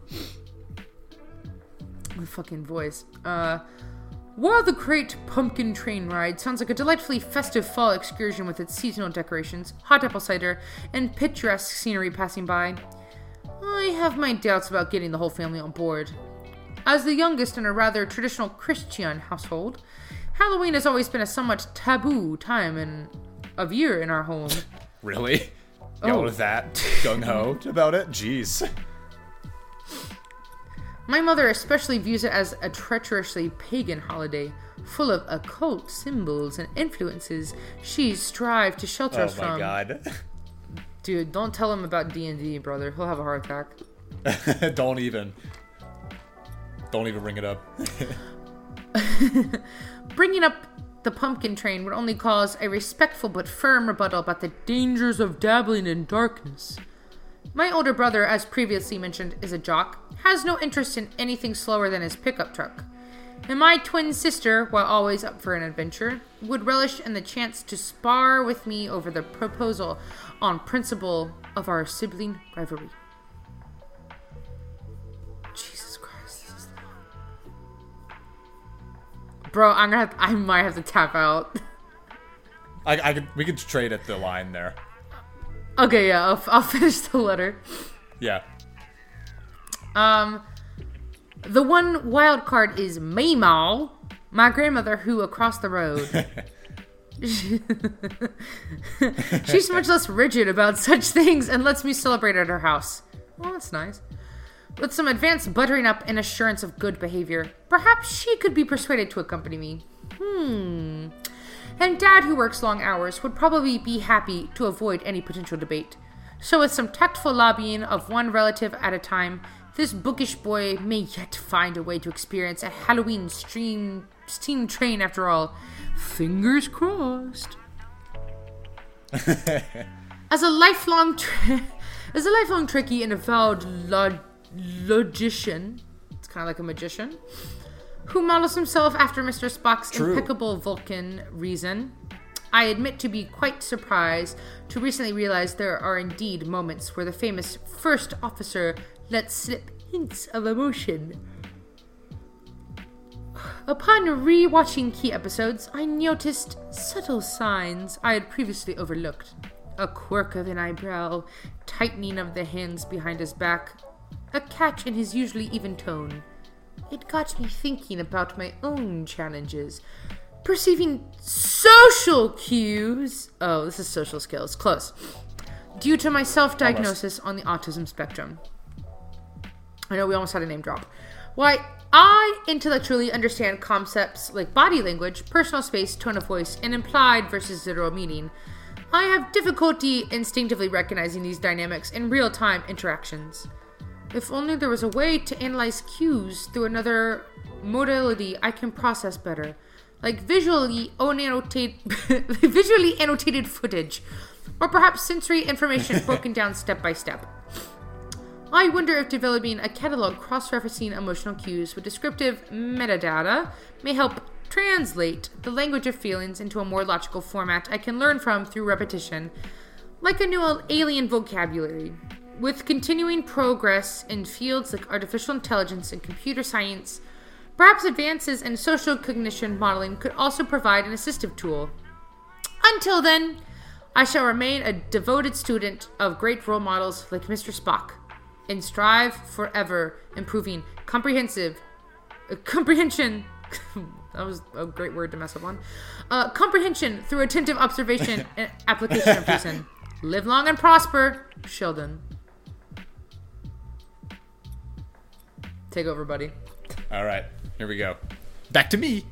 my fucking voice. Uh... While the Great Pumpkin Train Ride sounds like a delightfully festive fall excursion with its seasonal decorations, hot apple cider, and picturesque scenery passing by, I have my doubts about getting the whole family on board. As the youngest in a rather traditional Christian household, Halloween has always been a somewhat taboo time in, of year in our home. Really? Oh. Y'all was that gung-ho about it? Jeez. My mother especially views it as a treacherously pagan holiday, full of occult symbols and influences she strived to shelter Oh us from. my god. Dude, don't tell him about D and D, brother. He'll have a heart attack. Don't even. Don't even bring it up. Bringing up the pumpkin train would only cause a respectful but firm rebuttal about the dangers of dabbling in darkness. My older brother, as previously mentioned, is a jock, has no interest in anything slower than his pickup truck. And my twin sister, while always up for an adventure, would relish in the chance to spar with me over the proposal on principle of our sibling rivalry. Jesus Christ, this is long. Bro, I'm gonna have, I might have to tap out. I, I could, we could trade at the line there. Okay, yeah, I'll, I'll finish the letter. Yeah. Um, the one wild card is Maymaw, my grandmother who across the road. She's much less rigid about such things and lets me celebrate at her house. Well, that's nice. With some advanced buttering up and assurance of good behavior, perhaps she could be persuaded to accompany me. Hmm. And Dad, who works long hours, would probably be happy to avoid any potential debate. So with some tactful lobbying of one relative at a time, this bookish boy may yet find a way to experience a Halloween stream, steam train after all. Fingers crossed. As a lifelong, tra- as a lifelong Trekkie and avowed log- logician, it's kind of like a magician, who models himself after Mister Spock's True. impeccable Vulcan reason, I admit to be quite surprised to recently realize there are indeed moments where the famous first officer lets slip hints of emotion. Upon re-watching key episodes, I noticed subtle signs I had previously overlooked. A quirk of an eyebrow, tightening of the hands behind his back, a catch in his usually even tone. It got me thinking about my own challenges, perceiving social cues. Oh, this is social skills. Close. Due to my self-diagnosis on the autism spectrum. I know we almost had a name drop. Why, I intellectually understand concepts like body language, personal space, tone of voice, and implied versus literal meaning. I have difficulty instinctively recognizing these dynamics in real-time interactions. If only there was a way to analyze cues through another modality I can process better, like visually annotated, visually annotated footage, or perhaps sensory information broken down step by step. I wonder if developing a catalog cross-referencing emotional cues with descriptive metadata may help translate the language of feelings into a more logical format I can learn from through repetition, like a new alien vocabulary. With continuing progress in fields like artificial intelligence and computer science, perhaps advances in social cognition modeling could also provide an assistive tool. Until then, I shall remain a devoted student of great role models like Mister Spock, and strive forever improving comprehensive uh, comprehension. That was a great word to mess up on. Uh, comprehension through attentive observation and application of reason. Live long and prosper, Sheldon. Take over, buddy. All right, here we go. Back to me.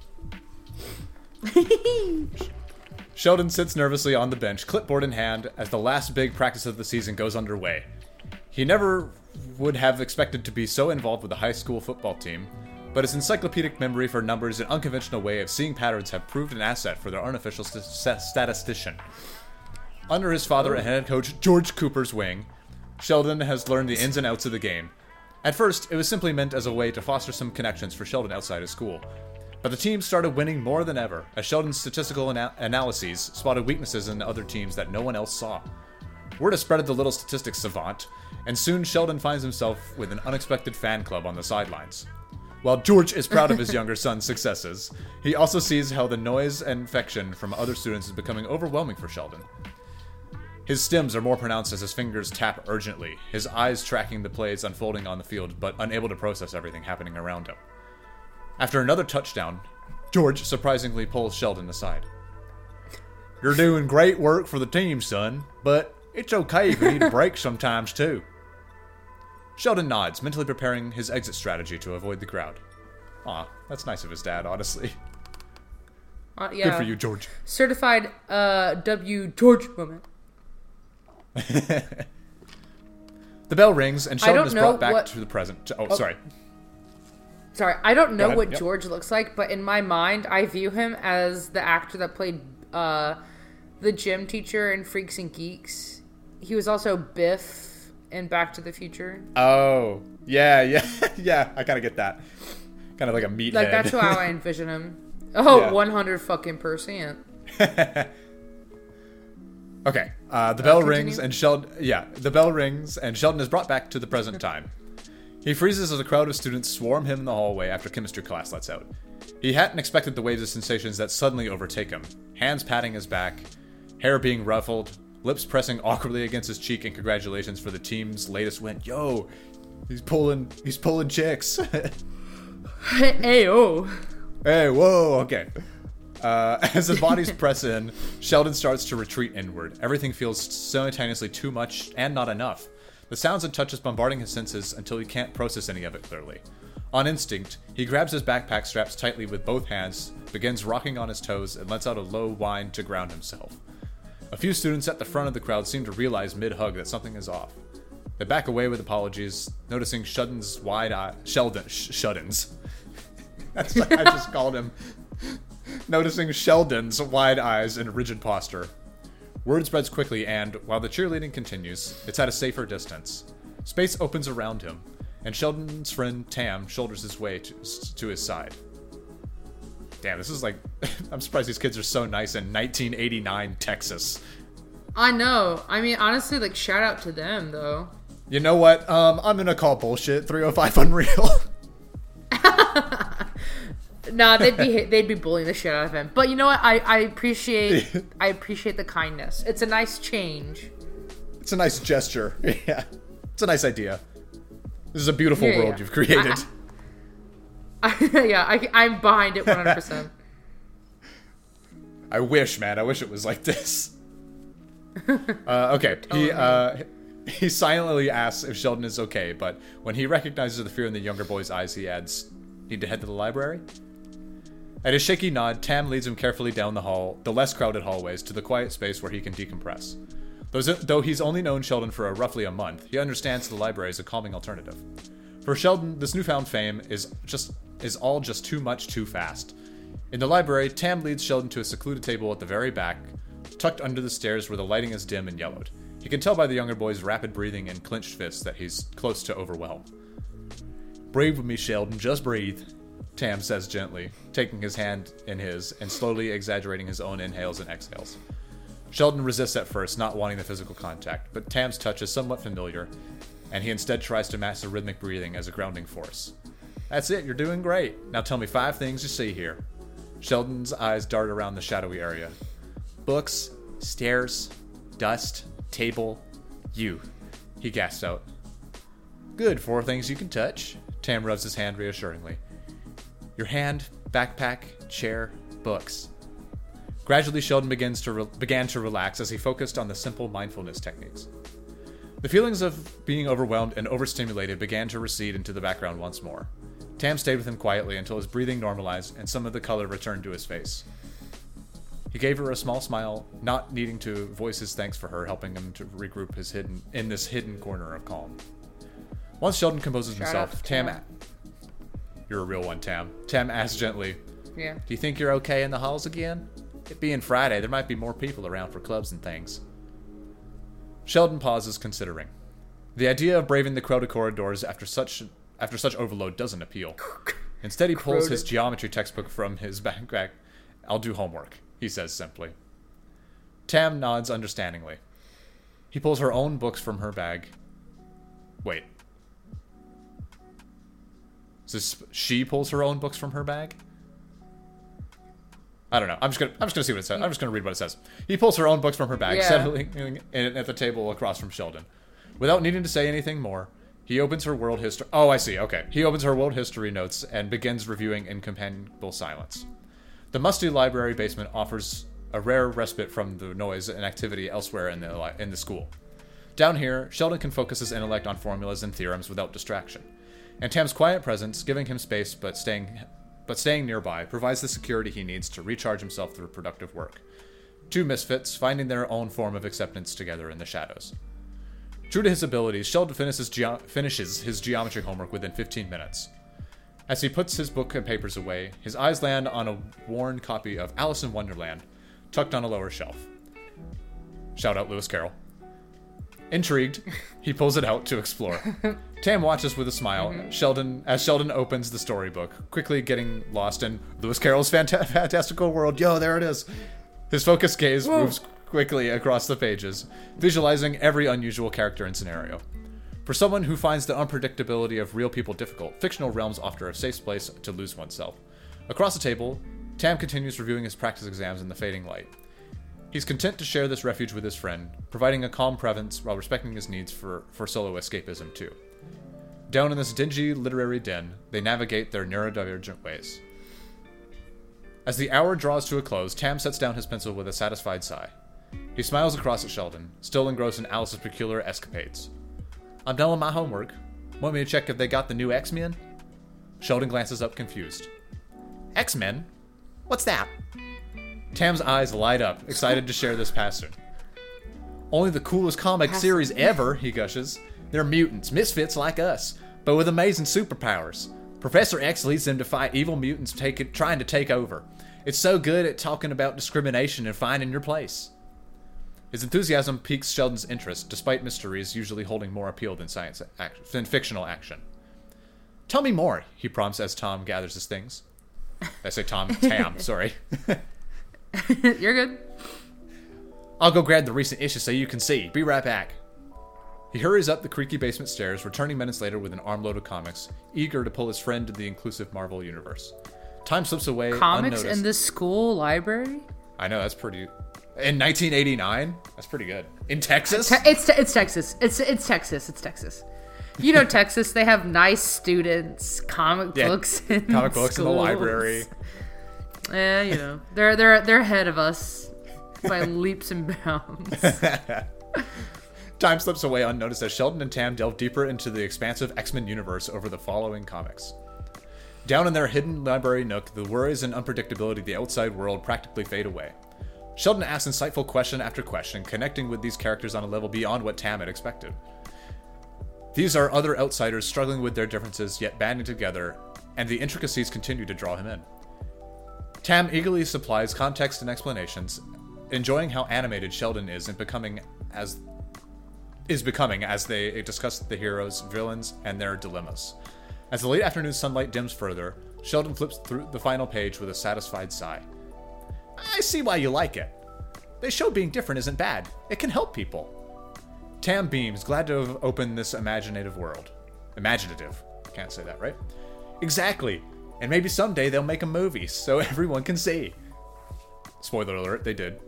Sheldon sits nervously on the bench, clipboard in hand, as the last big practice of the season goes underway. He never would have expected to be so involved with the high school football team, but his encyclopedic memory for numbers and unconventional way of seeing patterns have proved an asset for their unofficial st- statistician. Under his father and head coach George Cooper's wing, Sheldon has learned the ins and outs of the game. At first, it was simply meant as a way to foster some connections for Sheldon outside his school. But the team started winning more than ever, as Sheldon's statistical ana- analyses spotted weaknesses in other teams that no one else saw. Word has spread of the little statistics savant, and soon Sheldon finds himself with an unexpected fan club on the sidelines. While George is proud of his younger son's successes, he also sees how the noise and infection from other students is becoming overwhelming for Sheldon. His stims are more pronounced as his fingers tap urgently, his eyes tracking the plays unfolding on the field, but unable to process everything happening around him. After another touchdown, George surprisingly pulls Sheldon aside. "You're doing great work for the team, son, but it's okay if you need a break sometimes, too." Sheldon nods, mentally preparing his exit strategy to avoid the crowd. Aw, that's nice of his dad, honestly. Uh, yeah. Good for you, George. Certified uh, W. George moment. The bell rings, and Sheldon is brought back what... to the present. Oh, oh, sorry. Sorry, I don't know what Yep. George looks like, but in my mind, I view him as the actor that played uh, the gym teacher in Freaks and Geeks. He was also Biff in Back to the Future. Oh, yeah, yeah, yeah. I kind of get that. Kind of like a meathead. Like, that's how I envision him. Oh, Yeah. one hundred fucking percent. Okay, uh, the bell continue. rings and Sheldon. Yeah, the bell rings and Sheldon is brought back to the present time. He freezes as a crowd of students swarm him in the hallway after chemistry class lets out. He hadn't expected the waves of sensations that suddenly overtake him. Hands patting his back, hair being ruffled, lips pressing awkwardly against his cheek in congratulations for the team's latest win. Yo, he's pulling, he's pulling chicks. Hey, oh. Hey, whoa, okay. Uh, as the bodies press in, Sheldon starts to retreat inward. Everything feels simultaneously too much and not enough. The sounds and touches bombarding his senses until he can't process any of it clearly. On instinct, he grabs his backpack straps tightly with both hands, begins rocking on his toes, and lets out a low whine to ground himself. A few students at the front of the crowd seem to realize mid-hug that something is off. They back away with apologies, noticing Sheldon's wide eye... Sheldon... Sh- Sheldon's. That's what I just called him. Noticing Sheldon's wide eyes and rigid posture. Word spreads quickly and, while the cheerleading continues, it's at a safer distance. Space opens around him, and Sheldon's friend Tam shoulders his way to, to his side. Damn, this is like... I'm surprised these kids are so nice in nineteen eighty-nine Texas. I know. I mean, honestly, like, shout out to them, though. You know what? Um, I'm gonna call bullshit. three oh five Unreal. Nah, they'd be they'd be bullying the shit out of him. But you know what? I, I appreciate I appreciate the kindness. It's a nice change. It's a nice gesture. Yeah, it's a nice idea. This is a beautiful yeah, world yeah. you've created. I, I, yeah, I, I'm behind it one hundred percent. I wish, man. I wish it was like this. Uh, okay, he uh, he silently asks if Sheldon is okay, but when he recognizes the fear in the younger boy's eyes, he adds, "Need to head to the library?" At his shaky nod, Tam leads him carefully down the hall, the less crowded hallways, to the quiet space where he can decompress. Though he's only known Sheldon for a, roughly a month, he understands the library is a calming alternative. For Sheldon, this newfound fame is just is all just too much too fast. In the library, Tam leads Sheldon to a secluded table at the very back, tucked under the stairs where the lighting is dim and yellowed. He can tell by the younger boy's rapid breathing and clenched fists that he's close to overwhelm. "Breathe with me, Sheldon, just breathe," Tam says gently, taking his hand in his and slowly exaggerating his own inhales and exhales. Sheldon resists at first, not wanting the physical contact, but Tam's touch is somewhat familiar, and he instead tries to match the rhythmic breathing as a grounding force. "That's it, you're doing great. Now tell me five things you see here." Sheldon's eyes dart around the shadowy area. "Books, stairs, dust, table, you," he gasps out. "Good, four things you can touch." Tam rubs his hand reassuringly. "Your hand, backpack, chair, books." Gradually, Sheldon begins to re- began to relax as he focused on the simple mindfulness techniques. The feelings of being overwhelmed and overstimulated began to recede into the background once more. Tam stayed with him quietly until his breathing normalized and some of the color returned to his face. He gave her a small smile, not needing to voice his thanks for her helping him to regroup his hidden in this hidden corner of calm. Once Sheldon composes Shout himself, out to Tam... Tam. You're a real one, Tam. Tam asks gently, Yeah. "Do you think you're okay in the halls again? It being Friday, there might be more people around for clubs and things." Sheldon pauses, considering. The idea of braving the crowded corridors after such after such overload doesn't appeal. Instead, he pulls his geometry textbook from his backpack. "I'll do homework," he says simply. Tam nods understandingly. He pulls her own books from her bag. Wait. Is this, she pulls her own books from her bag? I don't know. I'm just gonna. I'm just gonna see what it says. I'm just gonna read what it says. He pulls her own books from her bag, Yeah. settling in at the table across from Sheldon. Without needing to say anything more, he opens her world history. Oh, I see. Okay. He opens her world history notes and begins reviewing in companionable silence. The musty library basement offers a rare respite from the noise and activity elsewhere in the li- in the school. Down here, Sheldon can focus his intellect on formulas and theorems without distraction, and Tam's quiet presence, giving him space but staying. But staying nearby provides the security he needs to recharge himself through productive work. Two misfits, finding their own form of acceptance together in the shadows. True to his abilities, Sheldon finishes, ge- finishes his geometry homework within fifteen minutes. As he puts his book and papers away, his eyes land on a worn copy of Alice in Wonderland, tucked on a lower shelf. Shout out Lewis Carroll. Intrigued, he pulls it out to explore. Tam watches with a smile. Mm-hmm. Sheldon, as Sheldon opens the storybook, quickly getting lost in Lewis Carroll's fanta- fantastical world. Yo, there it is. His focused gaze Whoa. moves quickly across the pages, visualizing every unusual character and scenario. For someone who finds the unpredictability of real people difficult, fictional realms offer a safe place to lose oneself. Across the table, Tam continues reviewing his practice exams in the fading light. He's content to share this refuge with his friend, providing a calm presence while respecting his needs for, for solo escapism too. Down in this dingy literary den, they navigate their neurodivergent ways. As the hour draws to a close, Tam sets down his pencil with a satisfied sigh. He smiles across at Sheldon, still engrossed in Alice's peculiar escapades. I'm done with my homework. Want me to check if they got the new X-Men? Sheldon glances up confused. X-Men? What's that? Tam's eyes light up, excited to share this passion. Only the coolest comic Passion. series ever, he gushes. They're mutants, misfits like us, but with amazing superpowers. Professor X leads them to fight evil mutants take it, trying to take over. It's so good at talking about discrimination and finding your place. His enthusiasm piques Sheldon's interest, despite mysteries usually holding more appeal than science action, than fictional action. Tell me more, he prompts as Tom gathers his things. I say Tom, Tam, sorry. You're good. I'll go grab the recent issue so you can see. Be right back. He hurries up the creaky basement stairs, returning minutes later with an armload of comics, eager to pull his friend into the inclusive Marvel universe. Time slips away Comics unnoticed. in the school library? I know, that's pretty... In nineteen eighty-nine? That's pretty good. In Texas? Te- it's te- it's Texas. It's it's Texas. It's Texas. You know Texas, they have nice students, comic Yeah, books in comic books in the schools. library. Yeah, you know. They're they're they're ahead of us by leaps and bounds. Time slips away unnoticed as Sheldon and Tam delve deeper into the expansive X-Men universe over the following comics. Down in their hidden library nook, the worries and unpredictability of the outside world practically fade away. Sheldon asks insightful question after question, connecting with these characters on a level beyond what Tam had expected. These are other outsiders struggling with their differences, yet banding together, and the intricacies continue to draw him in. Tam eagerly supplies context and explanations, enjoying how animated Sheldon is in becoming as is becoming as they discuss the heroes, villains, and their dilemmas. As the late afternoon sunlight dims further, Sheldon flips through the final page with a satisfied sigh. I see why you like it. They show being different isn't bad. It can help people. Tam beams, glad to have opened this imaginative world. Imaginative. Can't say that, right? Exactly. And maybe someday they'll make a movie so everyone can see. Spoiler alert, they did.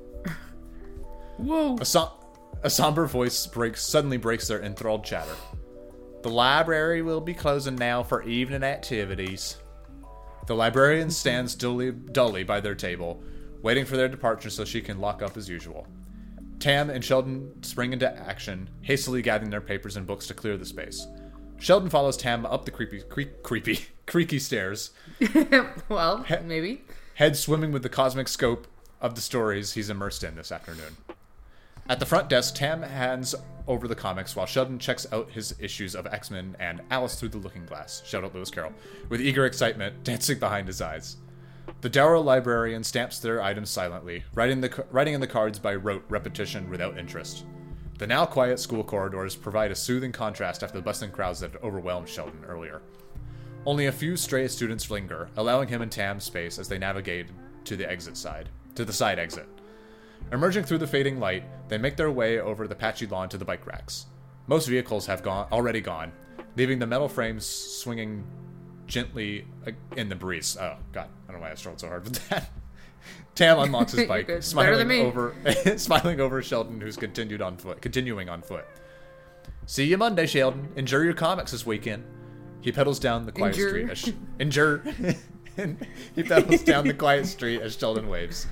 Whoa. A, som- a somber voice breaks suddenly breaks their enthralled chatter. The library will be closing now for evening activities. The librarian stands dully, dully by their table, waiting for their departure so she can lock up as usual. Tam and Sheldon spring into action, hastily gathering their papers and books to clear the space. Sheldon follows Tam up the creepy, creep, creepy, creaky stairs. Well, He- maybe. Head swimming with the cosmic scope of the stories he's immersed in this afternoon. At the front desk, Tam hands over the comics while Sheldon checks out his issues of X-Men and Alice Through the Looking Glass, shout out Lewis Carroll, with eager excitement dancing behind his eyes. The dour librarian stamps their items silently, writing, the, writing in the cards by rote repetition without interest. The now quiet school corridors provide a soothing contrast after the bustling crowds that had overwhelmed Sheldon earlier. Only a few stray students linger, allowing him and Tam space as they navigate to the exit side, to the side exit. Emerging through the fading light, they make their way over the patchy lawn to the bike racks. Most vehicles have gone already gone, leaving the metal frames swinging gently in the breeze. Oh, God, I don't know why I struggled so hard with that. Tam unlocks his bike, You're good. Better smiling than me. over, smiling over Sheldon, who's continued on foot, continuing on foot. See you Monday, Sheldon. Enjoy your comics this weekend. He pedals down the quiet Endure. street. As sh- endure. And he pedals down the quiet street as Sheldon waves.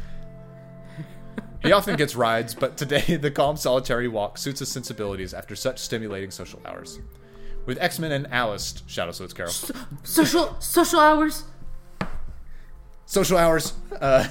He often gets rides, but today the calm, solitary walk suits his sensibilities after such stimulating social hours. With X-Men and Alice, Shadow Swords Carol. Social social hours. Social hours. Uh,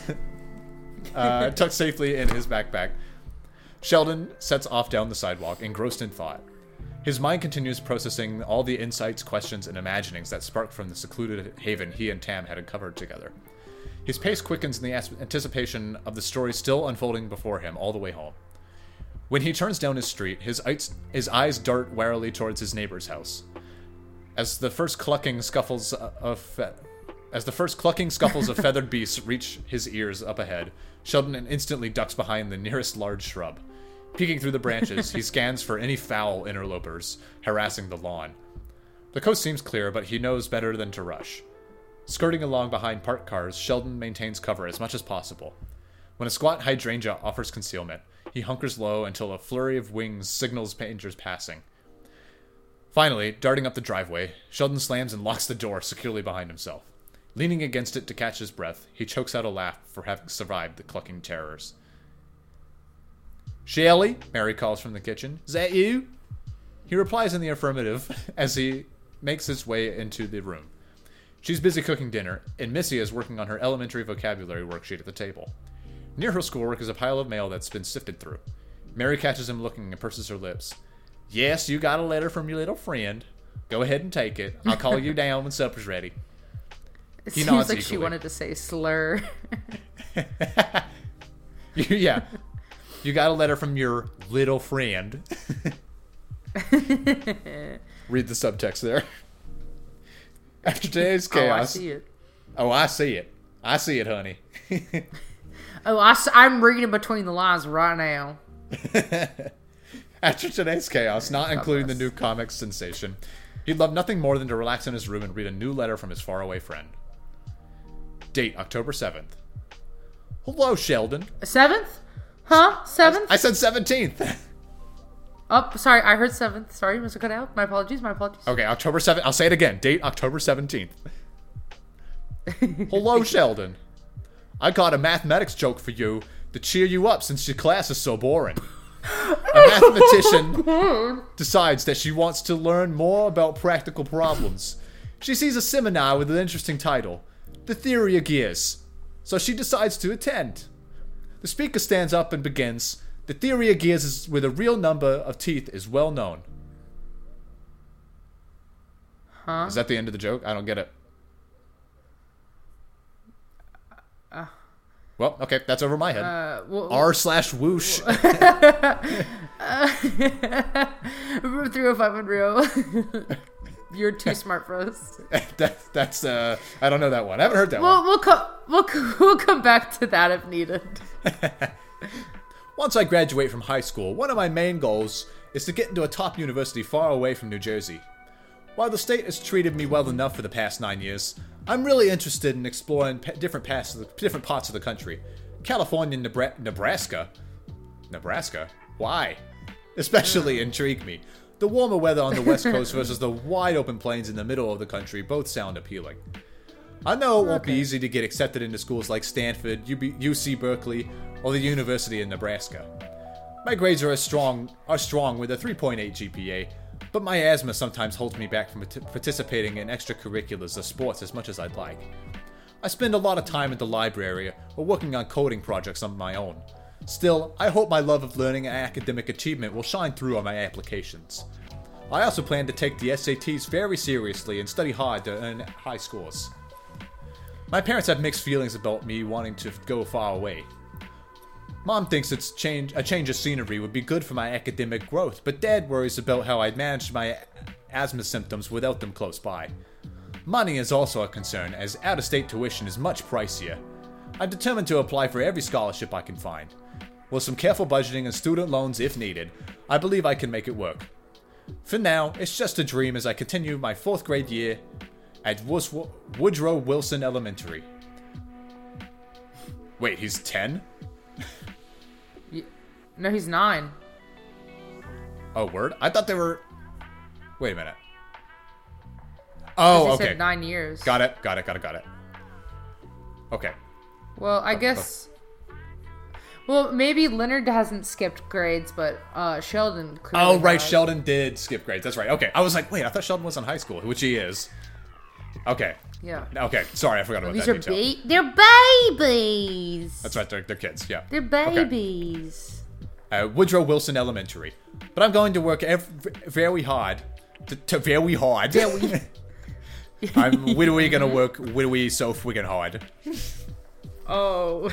uh, tucked safely in his backpack, Sheldon sets off down the sidewalk, engrossed in thought. His mind continues processing all the insights, questions, and imaginings that sparked from the secluded haven he and Tam had uncovered together. His pace quickens in the as- anticipation of the story still unfolding before him all the way home. When he turns down his street, his, eyes, his eyes dart warily towards his neighbor's house. As the first clucking scuffles of fe- as the first clucking scuffles of feathered beasts reach his ears up ahead, Sheldon instantly ducks behind the nearest large shrub. Peeking through the branches, he scans for any foul interlopers harassing the lawn. The coast seems clear, but he knows better than to rush. Skirting along behind parked cars, Sheldon maintains cover as much as possible. When a squat hydrangea offers concealment, he hunkers low until a flurry of wings signals dangers passing. Finally, darting up the driveway, Sheldon slams and locks the door securely behind himself. Leaning against it to catch his breath, he chokes out a laugh for having survived the clucking terrors. Shelley, Mary calls from the kitchen. Is that you? He replies in the affirmative as he makes his way into the room. She's busy cooking dinner, and Missy is working on her elementary vocabulary worksheet at the table. Near her schoolwork is a pile of mail that's been sifted through. Mary catches him looking and purses her lips. Yes, you got a letter from your little friend. Go ahead and take it. I'll call you down when supper's ready. It He seems nods like eagerly. she wanted to say slur. You- yeah. You got a letter from your little friend. Read the subtext there. After today's Oh, I chaos. see it. Oh, I see it. I see it, honey. Oh, I, am reading between the lines right now. After today's chaos, not including the bless. new comic sensation, he'd love nothing more than to relax in his room and read a new letter from his faraway friend. Date, October seventh. Hello, Sheldon. Seventh? Huh? Seventh? I said seventeenth. Oh, sorry, I heard seventh. Sorry, must have cut out. My apologies, my apologies. Okay, October seventh. I'll say it again. Date, October seventeenth. Hello, Sheldon. I got a mathematics joke for you to cheer you up since your class is so boring. A mathematician decides that she wants to learn more about practical problems. She sees a seminar with an interesting title, The Theory of Gears. So she decides to attend. The speaker stands up and begins, The theory of gears is with a real number of teeth is well known. Huh? Is that the end of the joke? I don't get it. Uh, Well, okay, that's over my head. uh, well, R slash whoosh. three oh five Unreal. You're too smart for us. that, that's, uh, I don't know that one. I haven't heard that We'll one. we'll come we'll co- we'll come back to that if needed. Once I graduate from high school, one of my main goals is to get into a top university far away from New Jersey. While the state has treated me well enough for the past nine years, I'm really interested in exploring pa- different, parts of the, different parts of the country. California and Nebra- Nebraska? Nebraska? Why? Especially intrigue me. The warmer weather on the west coast versus the wide open plains in the middle of the country both sound appealing. I know it won't be Okay. easy to get accepted into schools like Stanford, U B- U C Berkeley, or the University of Nebraska. My grades are as strong are strong with a three point eight G P A, but my asthma sometimes holds me back from parti- participating in extracurriculars or sports as much as I'd like. I spend a lot of time at the library or working on coding projects on my own. Still, I hope my love of learning and academic achievement will shine through on my applications. I also plan to take the S A Ts very seriously and study hard to earn high scores. My parents have mixed feelings about me wanting to go far away. Mom thinks it's change, a change of scenery would be good for my academic growth, but Dad worries about how I'd manage my asthma symptoms without them close by. Money is also a concern, as out-of-state tuition is much pricier. I'm determined to apply for every scholarship I can find. With some careful budgeting and student loans if needed, I believe I can make it work. For now, it's just a dream as I continue my fourth grade year at Woos- Woodrow Wilson Elementary. Wait, he's ten? Y- No, he's nine. Oh, word? I thought they were... Wait a minute. 'Cause Oh, he okay. said nine years. Got it, got it, got it, got it. Okay. Well, I guess. Well, maybe Leonard hasn't skipped grades, but uh, Sheldon. Clearly Oh, right, has. Sheldon did skip grades. That's right. Okay, I was like, wait, I thought Sheldon was in high school, which he is. Okay. Yeah. Okay, sorry, I forgot about These that are detail. ba- they're babies. That's right, they're, they're kids, yeah. They're babies. Uh, Woodrow Wilson Elementary. But I'm going to work ev- very hard. To, to very hard. Very. I'm literally going to work literally so friggin' hard. Oh.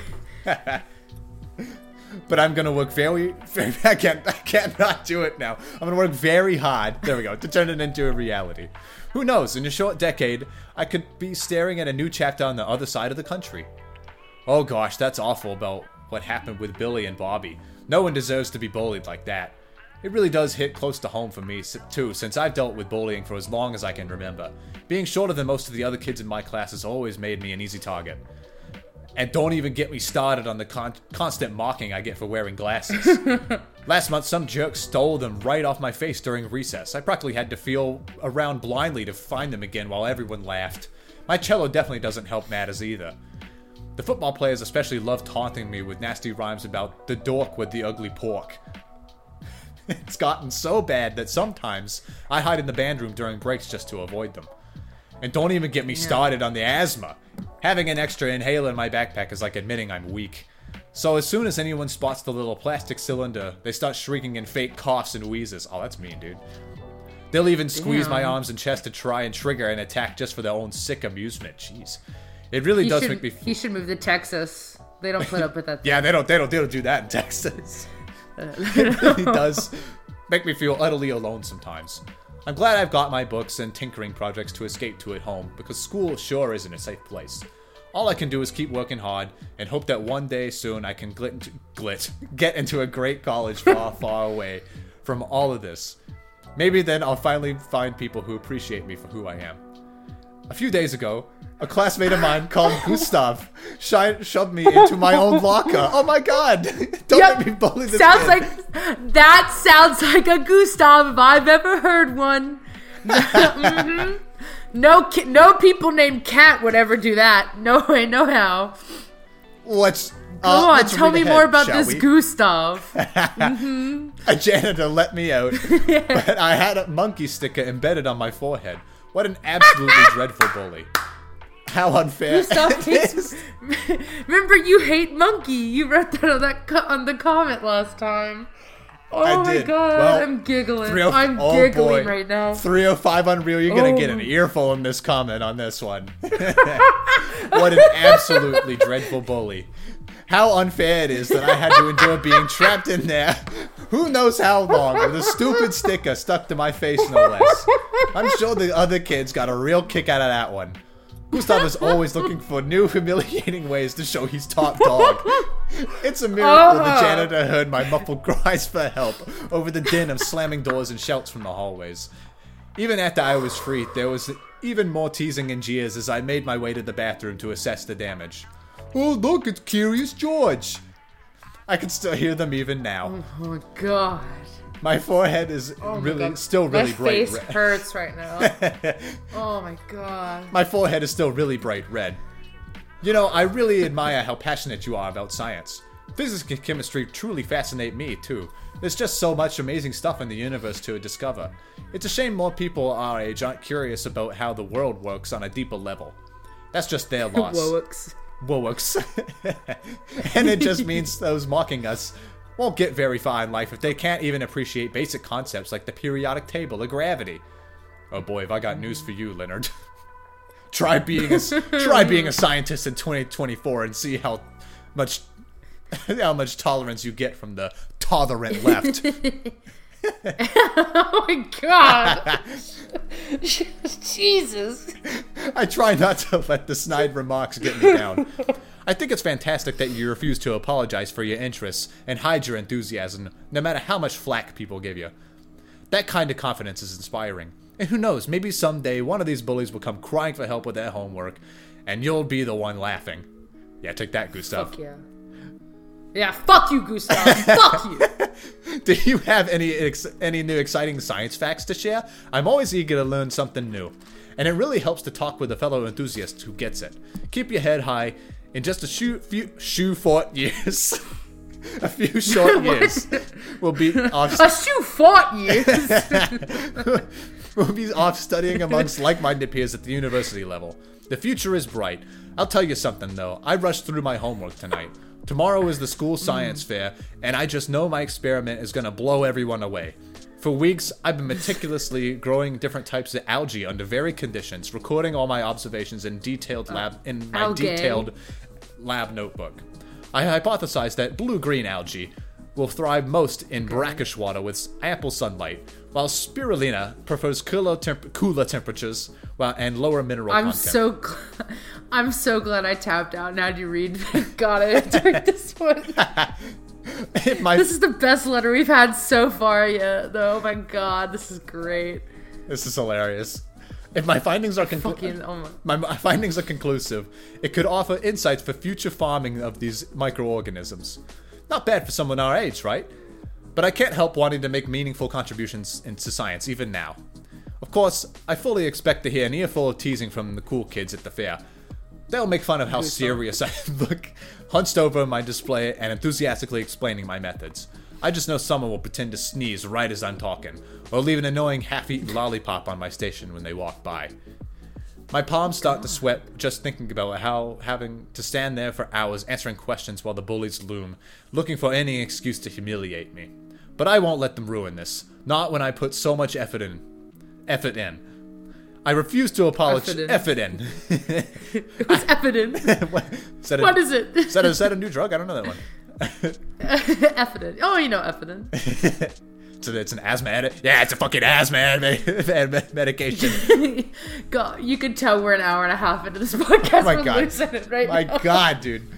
But I'm gonna work very, very I can't I can't not do it now. I'm gonna work very hard. There we go, to turn it into a reality. Who knows, in a short decade, I could be staring at a new chapter on the other side of the country. Oh gosh, that's awful about what happened with Billy and Bobby. No one deserves to be bullied like that. It really does hit close to home for me, too, since I've dealt with bullying for as long as I can remember. Being shorter than most of the other kids in my class has always made me an easy target. And don't even get me started on the con- constant mocking I get for wearing glasses. Last month, some jerk stole them right off my face during recess. I practically had to feel around blindly to find them again while everyone laughed. My cello definitely doesn't help matters either. The football players especially love taunting me with nasty rhymes about the dork with the ugly pork. It's gotten so bad that sometimes I hide in the band room during breaks just to avoid them. And don't even get me Yeah. started on the asthma. Having an extra inhaler in my backpack is like admitting I'm weak. So as soon as anyone spots the little plastic cylinder, they start shrieking in fake coughs and wheezes. Oh, that's mean, dude. They'll even squeeze my Damn. arms and chest to try and trigger an attack just for their own sick amusement. Jeez. It really He does should, make me... he should move to Texas. They don't put up with that. Yeah, they don't, they don't, they don't do that in Texas. It really does make me feel utterly alone sometimes. I'm glad I've got my books and tinkering projects to escape to at home, because school sure isn't a safe place. All I can do is keep working hard and hope that one day soon I can glit, into, glit get into a great college far, far away from all of this. Maybe then I'll finally find people who appreciate me for who I am. A few days ago, a classmate of mine called Gustav shi- shoved me into my own locker. Oh my god! Don't Yep. let me bully this Sounds kid. like that sounds like a Gustav if I've ever heard one. Mhm. No, ki- no people named Cat would ever do that. No way, no how. Let's. Go Uh, on, let's tell read me ahead, more about shall this we? Gustav. A janitor let me out, but I had a monkey sticker embedded on my forehead. What an absolutely dreadful bully. How unfair. Gustav it hates. is. Remember, you hate monkey. You wrote that on that co- on the comment last time. Oh I my did. god, Well, I'm giggling. three oh I'm oh giggling boy. right now. three oh five Unreal, you're gonna Oh. get an earful in this comment on this one. What an absolutely dreadful bully. How unfair it is that I had to endure being trapped in there. Who knows how long, with a stupid sticker stuck to my face, no less. I'm sure the other kids got a real kick out of that one. Gustav is always looking for new humiliating ways to show he's top dog. It's a miracle the Oh. janitor heard my muffled cries for help over the din of slamming doors and shouts from the hallways. Even after I was freed, there was even more teasing and jeers as I made my way to the bathroom to assess the damage. Oh, look, it's Curious George. I can still hear them even now. Oh my god. My forehead is Oh my really, God. still really my bright face red. hurts right now. Oh my god. My forehead is still really bright red. You know, I really admire how passionate you are about science. Physics and chemistry truly fascinate me, too. There's just so much amazing stuff in the universe to discover. It's a shame more people our age aren't curious about how the world works on a deeper level. That's just their loss. Woix. Wowiks. And it just means those mocking us won't get very far in life if they can't even appreciate basic concepts like the periodic table or gravity. Oh boy, have I got news for you, Leonard. Try being a try being a scientist in twenty twenty-four and see how much how much tolerance you get from the tolerant left. Oh my god. Jesus. I try not to let the snide remarks get me down. I think it's fantastic that you refuse to apologize for your interests and hide your enthusiasm, no matter how much flack people give you. That kind of confidence is inspiring. And who knows, maybe someday one of these bullies will come crying for help with their homework, and you'll be the one laughing. Yeah, take that, Gustav. Fuck yeah. Yeah, fuck you, Gustav. Fuck you. Do you have any ex- any new exciting science facts to share? I'm always eager to learn something new. And it really helps to talk with a fellow enthusiast who gets it. Keep your head high. In just a few, few shoe fought years, a few short years, we'll be off. A shoe fought you. We'll be off studying amongst like-minded peers at the university level. The future is bright. I'll tell you something though. I rushed through my homework tonight. Tomorrow is the school science fair, and I just know my experiment is gonna blow everyone away. For weeks, I've been meticulously growing different types of algae under varied conditions, recording all my observations in detailed lab in my Algae. detailed lab notebook. I hypothesized that blue-green algae will thrive most in brackish water with ample sunlight, while spirulina prefers cooler, temp- cooler temperatures well, and lower mineral I'm content. so gl- I'm so glad I tapped out and had you read. Thank God I took this one. If my This is the best letter we've had so far yet, though. Oh my god, this is great. This is hilarious. If my findings are conclu- Fucking, oh my. my, my findings are conclusive, it could offer insights for future farming of these microorganisms. Not bad for someone our age, right? But I can't help wanting to make meaningful contributions into science even now. Of course, I fully expect to hear an earful of teasing from the cool kids at the fair. They'll make fun of how serious I look, hunched over my display and enthusiastically explaining my methods. I just know someone will pretend to sneeze right as I'm talking, or leave an annoying half-eaten lollipop on my station when they walk by. My palms start to sweat just thinking about how having to stand there for hours answering questions while the bullies loom, looking for any excuse to humiliate me. But I won't let them ruin this, not when I put so much effort in. Effort in. I refuse to apologize. Effort in. What's effort in? what a, what is it? Is that, a, is that a new drug? I don't know that one. Effidin. Oh, you know Effidin. So it's an asthma edit. Yeah, it's a fucking asthma med- medication. God, you could tell we're an hour and a half into this podcast. Oh my we're god, losing it right my now. god, dude.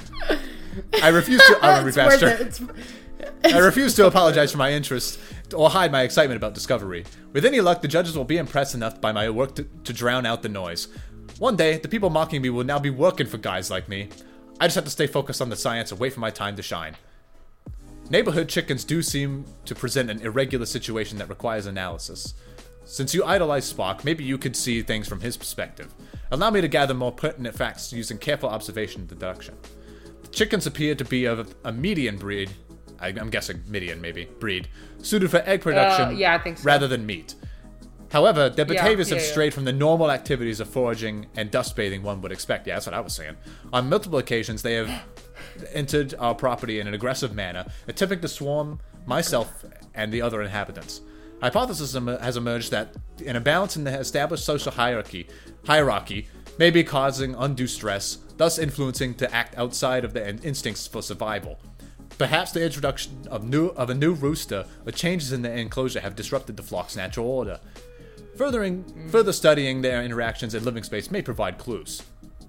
I refuse to. I'm gonna be faster. I refuse to apologize for my interest or hide my excitement about discovery. With any luck, the judges will be impressed enough by my work to, to drown out the noise. One day, the people mocking me will now be working for guys like me. I just have to stay focused on the science and wait for my time to shine. Neighborhood chickens do seem to present an irregular situation that requires analysis. Since you idolize Spock, maybe you could see things from his perspective. Allow me to gather more pertinent facts using careful observation and deduction. The chickens appear to be of a median breed, I'm guessing median maybe, breed, suited for egg production uh, yeah, I think so. rather than meat. However, their behaviors yeah, have yeah. strayed from the normal activities of foraging and dust bathing one would expect. Yeah, that's what I was saying. On multiple occasions, they have entered our property in an aggressive manner, attempting to swarm myself and the other inhabitants. Hypothesis has emerged that an imbalance in the established social hierarchy, hierarchy may be causing undue stress, thus influencing to act outside of their instincts for survival. Perhaps the introduction of new of a new rooster or changes in the enclosure have disrupted the flock's natural order. Furthering, mm. Further studying their interactions in living space may provide clues.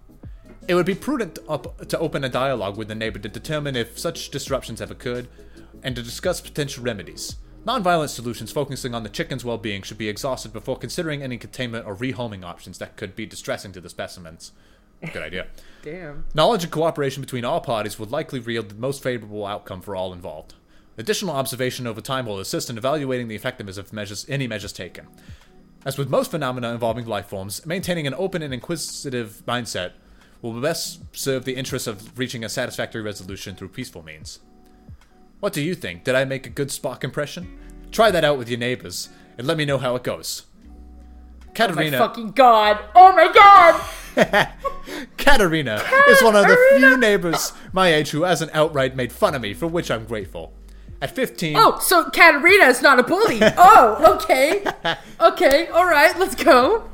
It would be prudent to, up, to open a dialogue with the neighbor to determine if such disruptions have occurred and to discuss potential remedies. Non-violent solutions focusing on the chicken's well-being should be exhausted before considering any containment or rehoming options that could be distressing to the specimens. Good idea. Damn. Knowledge and cooperation between all parties would likely yield the most favorable outcome for all involved. Additional observation over time will assist in evaluating the effectiveness of measures, any measures taken. As with most phenomena involving life forms, maintaining an open and inquisitive mindset will best serve the interests of reaching a satisfactory resolution through peaceful means. What do you think? Did I make a good Spock impression? Try that out with your neighbors, and let me know how it goes. Katerina. Oh my fucking god! Oh my god! Katerina is one of the few neighbors my age who hasn't outright made fun of me, for which I'm grateful. At fifteen... Oh, so Katerina is not a bully. Oh, okay. Okay, alright, let's go.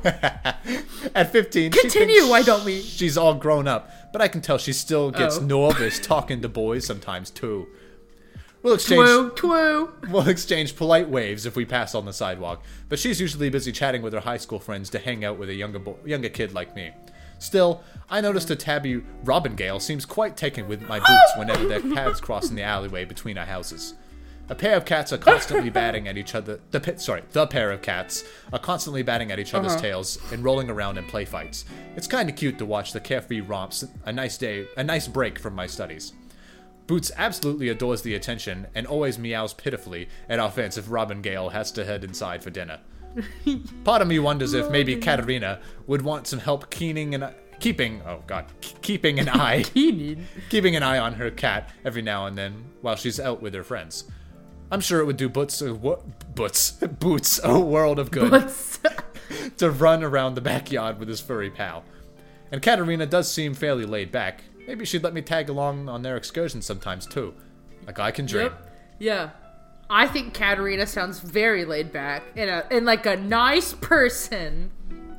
At fifteen... Continue, she why don't we? She's all grown up, but I can tell she still gets oh. nervous talking to boys sometimes, too. We'll exchange, twoo, twoo. We'll exchange polite waves if we pass on the sidewalk, but she's usually busy chatting with her high school friends to hang out with a younger bo- younger kid like me. Still, I noticed a tabby Robingale seems quite taken with my boots whenever their paths cross in the alleyway between our houses. A pair of cats are constantly batting at each other. The pit, sorry, the pair of cats are constantly batting at each other's uh-huh. tails and rolling around in play fights. It's kind of cute to watch the carefree romps. A nice day, a nice break from my studies. Boots absolutely adores the attention and always meows pitifully at our fence if Robingale has to head inside for dinner. Part of me wonders if maybe Katerina would want some help keening and keeping, oh god, keeping an eye, Keening. keeping an eye on her cat every now and then while she's out with her friends. I'm sure it would do Boots, uh, wo- Boots, Boots a world of good Boots. to run around the backyard with his furry pal. And Katerina does seem fairly laid back. Maybe she'd let me tag along on their excursions sometimes too. Like I can dream. Yep. Yeah. I think Katerina sounds very laid back and a and like a nice person.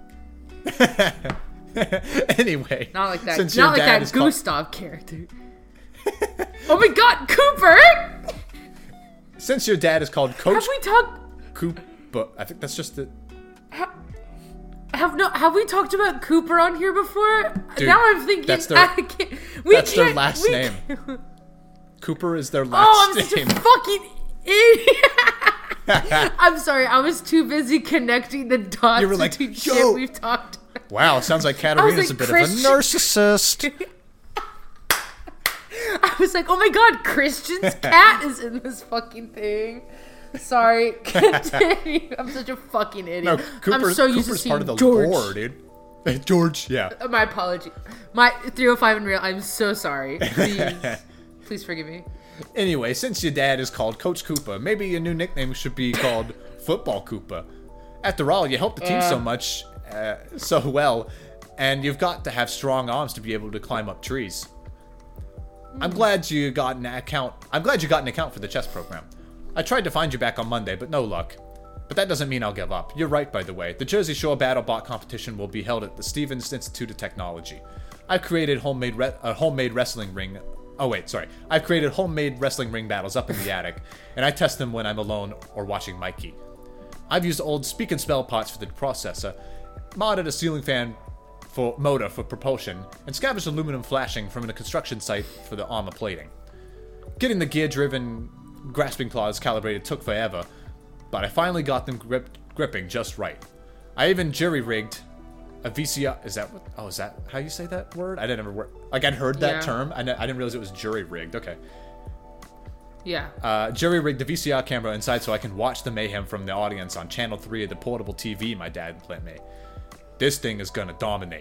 Anyway, Not like that. Since Not like dad that is called- Gustav character. Oh my god, Cooper! Since your dad is called Coach Have we talked? Cooper, I think that's just the. Ha- have no? Have we talked about Cooper on here before? Dude, now I'm thinking. that's their- I can't, we that's their can't- last we name. can't- Cooper is their last Oh, I'm name. such a fucking idiot. I'm sorry, I was too busy connecting the dots You were like, between "Yo." shit we've talked about. Wow, sounds like Katerina's like, a bit Christian- of a narcissist. I was like, oh my god, Christian's cat is in this fucking thing. Sorry. Continue. I'm such a fucking idiot. No, Cooper's, I'm so used Cooper's to part seeing of the George. lore, dude. Hey, George, yeah. My apology. My three oh five in real. I'm so sorry. Please, please forgive me. Anyway, since your dad is called Coach Cooper, maybe your new nickname should be called Football Cooper. After all, you help the team Uh. so much, uh, so well, and you've got to have strong arms to be able to climb up trees. I'm glad you got an account. I'm glad you got an account for the chess program. I tried to find you back on Monday, but no luck. But that doesn't mean I'll give up. You're right, by the way. The Jersey Shore BattleBot competition will be held at the Stevens Institute of Technology. I've created homemade re- a homemade wrestling ring. Oh wait, sorry. I've created homemade wrestling ring battles up in the attic, and I test them when I'm alone or watching Mikey. I've used old speak and spell parts for the processor, modded a ceiling fan for motor for propulsion, and scavenged aluminum flashing from a construction site for the armor plating. Getting the gear-driven grasping claws calibrated took forever, but I finally got them grip- gripping just right. I even jury-rigged a V C R. Is that what? Oh, is that how you say that word? I didn't ever word. Like I'd heard that Yeah. term. I, I didn't realize it was jury-rigged. Okay. Yeah. Uh, Jerry rigged the V C R camera inside so I can watch the mayhem from the audience on channel three of the portable T V my dad lent me. This thing is gonna dominate.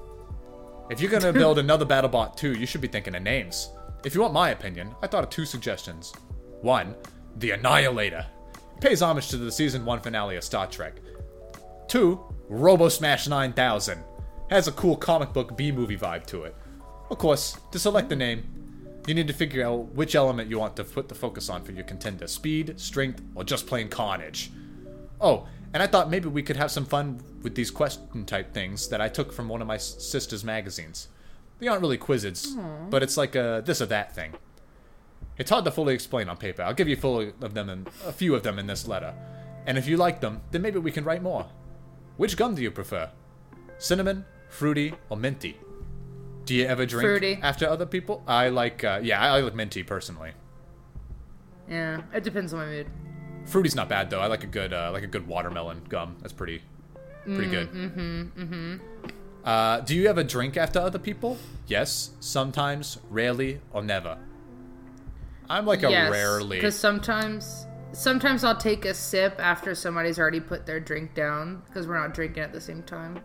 If you're gonna build another BattleBot two, you should be thinking of names. If you want my opinion, I thought of two suggestions. One, the Annihilator. It pays homage to the season one finale of Star Trek. Two, Robo Smash nine thousand. Has a cool comic book B-movie vibe to it. Of course, to select the name, you need to figure out which element you want to put the focus on for your contender. Speed, strength, or just plain carnage. Oh, and I thought maybe we could have some fun with these question type things that I took from one of my s- sister's magazines. They aren't really quizzes, but it's like a this or that thing. It's hard to fully explain on paper. I'll give you full of them in, a few of them in this letter. And if you like them, then maybe we can write more. Which gum do you prefer? Cinnamon, fruity, or minty? Do you ever drink Fruity. after other people? I like, uh, yeah, I like minty personally. Yeah. It depends on my mood. Fruity's not bad though. I like a good, uh, like a good watermelon gum. That's pretty, pretty Mm, good. Mm-hmm. Mm-hmm. Uh, do you ever drink after other people? Yes, sometimes, rarely, or never. I'm like a Yes, rarely. because sometimes, sometimes I'll take a sip after somebody's already put their drink down because we're not drinking at the same time.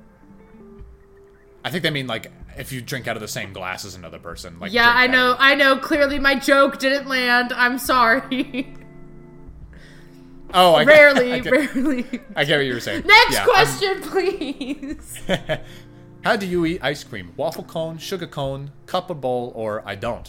I think they mean like if you drink out of the same glass as another person. Like Yeah, drink I out know. of- I know. Clearly, my joke didn't land. I'm sorry. Oh, I rarely, Get, I, get, rarely. I get what you were saying. Next Yeah, question, please. I'm- How do you eat ice cream? Waffle cone, sugar cone, cup or bowl, or I don't?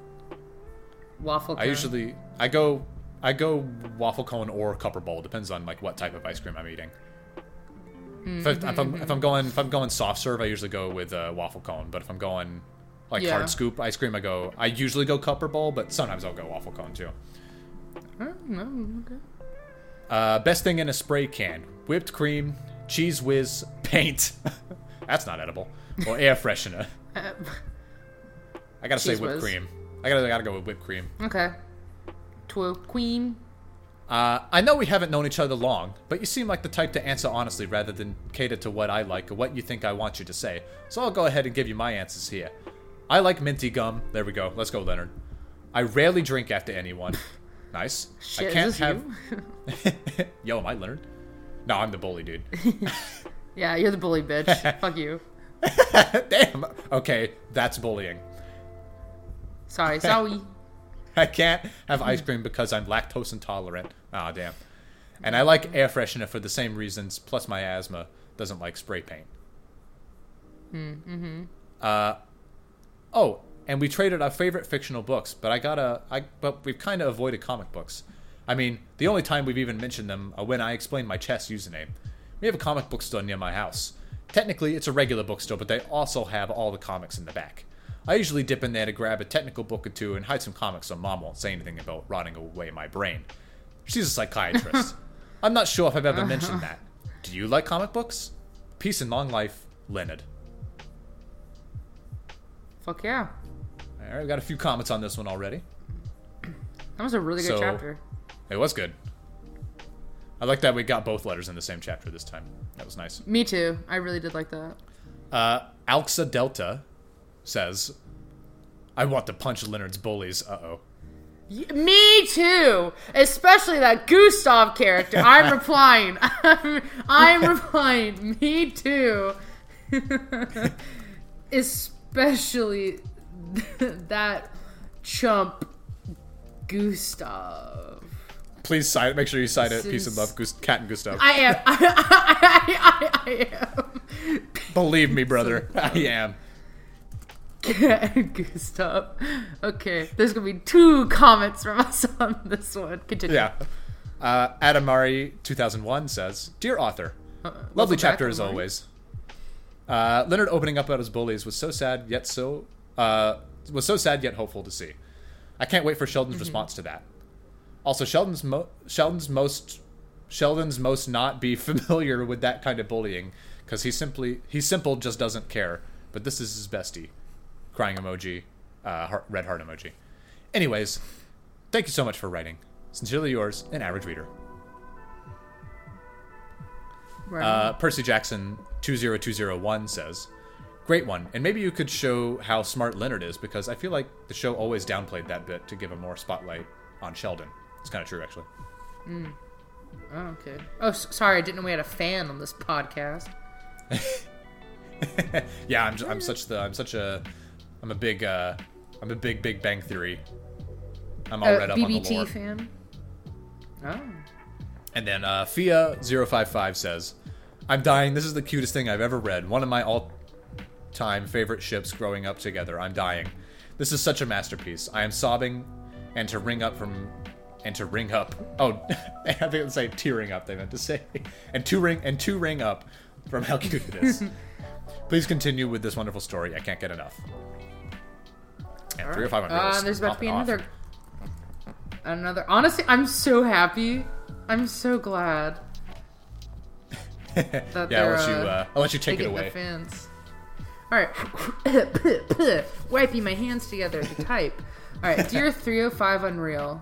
Waffle cone. I usually I go I go waffle cone or cup or bowl. Depends on like what type of ice cream I'm eating. If, I, if I'm if I'm going if I'm going soft serve, I usually go with uh, waffle cone. But if I'm going like Yeah. hard scoop ice cream, I go I usually go cup or bowl, but sometimes I'll go waffle cone too. Oh, no, okay. Uh, best thing in a spray can: whipped cream, cheese whiz, paint. That's not edible. Or air freshener. Uh, I gotta say Cheese whipped whiz. cream. I gotta I gotta go with whipped cream. okay. Tw- queen. Uh, I know we haven't known each other long, but you seem like the type to answer honestly rather than cater to what I like or what you think I want you to say. So I'll go ahead and give you my answers here. I like minty gum. There we go. Let's go, Leonard. I rarely drink after anyone. Nice. Shit, I can't is this have. you? Yo, am I Leonard? No, I'm the bully, dude. Yeah, you're the bully bitch. Fuck you. Damn. Okay, that's bullying. Sorry, sorry. I can't have ice cream because I'm lactose intolerant. Ah, damn. And I like air freshener for the same reasons, plus my asthma doesn't like spray paint. Mm-hmm. Uh, oh, and we traded our favorite fictional books, but I gotta, I, but we've kind of avoided comic books. I mean, the only time we've even mentioned them are when I explained my chess username. We have a comic book store near my house. Technically, it's a regular bookstore, but they also have all the comics in the back. I usually dip in there to grab a technical book or two and hide some comics so Mom won't say anything about rotting away my brain. She's a psychiatrist. I'm not sure if I've ever mentioned that. Do you like comic books? Peace and long life, Leonard. Fuck yeah. Alright, we got a few comments on this one already. That was a really good So- chapter. It was good. I like that we got both letters in the same chapter this time. That was nice. Me too. I really did like that. Uh, Alxa Delta says, I want to punch Leonard's bullies. Uh-oh. Me too, especially that Gustav character. I'm replying. I'm, I'm replying. Me too. Especially that chump Gustav. Please sign it. Make sure you sign This it. Peace and is- love, Gus- Cat and Gustav. I am. I, I, I, I am. Believe me, brother. I am. Gustav. Okay, there's gonna be two comments from us on this one. Continue. Yeah. Uh, Adamari two thousand one says, "Dear author, lovely welcome back, chapter as Adamari. always. Uh, Leonard opening up about his bullies was so sad yet so uh, was so sad yet hopeful to see. I can't wait for Sheldon's response to that. Also, Sheldon's mo- Sheldon's most Sheldon's most not be familiar with that kind of bullying because he simply he simple just doesn't care. But this is his bestie." Crying emoji, uh, heart, red heart emoji. Anyways, thank you so much for writing. Sincerely yours, an average reader. Right. Uh, Percy Jackson two zero two zero one says, "Great one, and maybe you could show how smart Leonard is because I feel like the show always downplayed that bit to give a more spotlight on Sheldon." It's kind of true, actually. Oh, okay. Oh, s- sorry. I didn't know we had a fan on this podcast. Yeah, I'm, I'm such the I'm such a I'm a big uh, I'm a big Big Bang Theory. I'm all Uh, read up B on B the T lore. fan. Oh. And then uh, Fia zero five five says, "I'm dying. This is the cutest thing I've ever read. One of my all-time favorite ships growing up together. I'm dying. This is such a masterpiece. I am sobbing, and to ring up from, and to ring up. Oh, I think they say tearing up. They meant to say, and to ring and to ring up from how cute it is. Please continue with this wonderful story. I can't get enough." And three or five hundred. Uh, there's about to be another. Another. Honestly, I'm so happy. I'm so glad. That Yeah, I'll they're, let you. uh, Uh, I'll let you take it taking away. the fans. All right. Wiping my hands together to type. All right. Dear three oh five Unreal.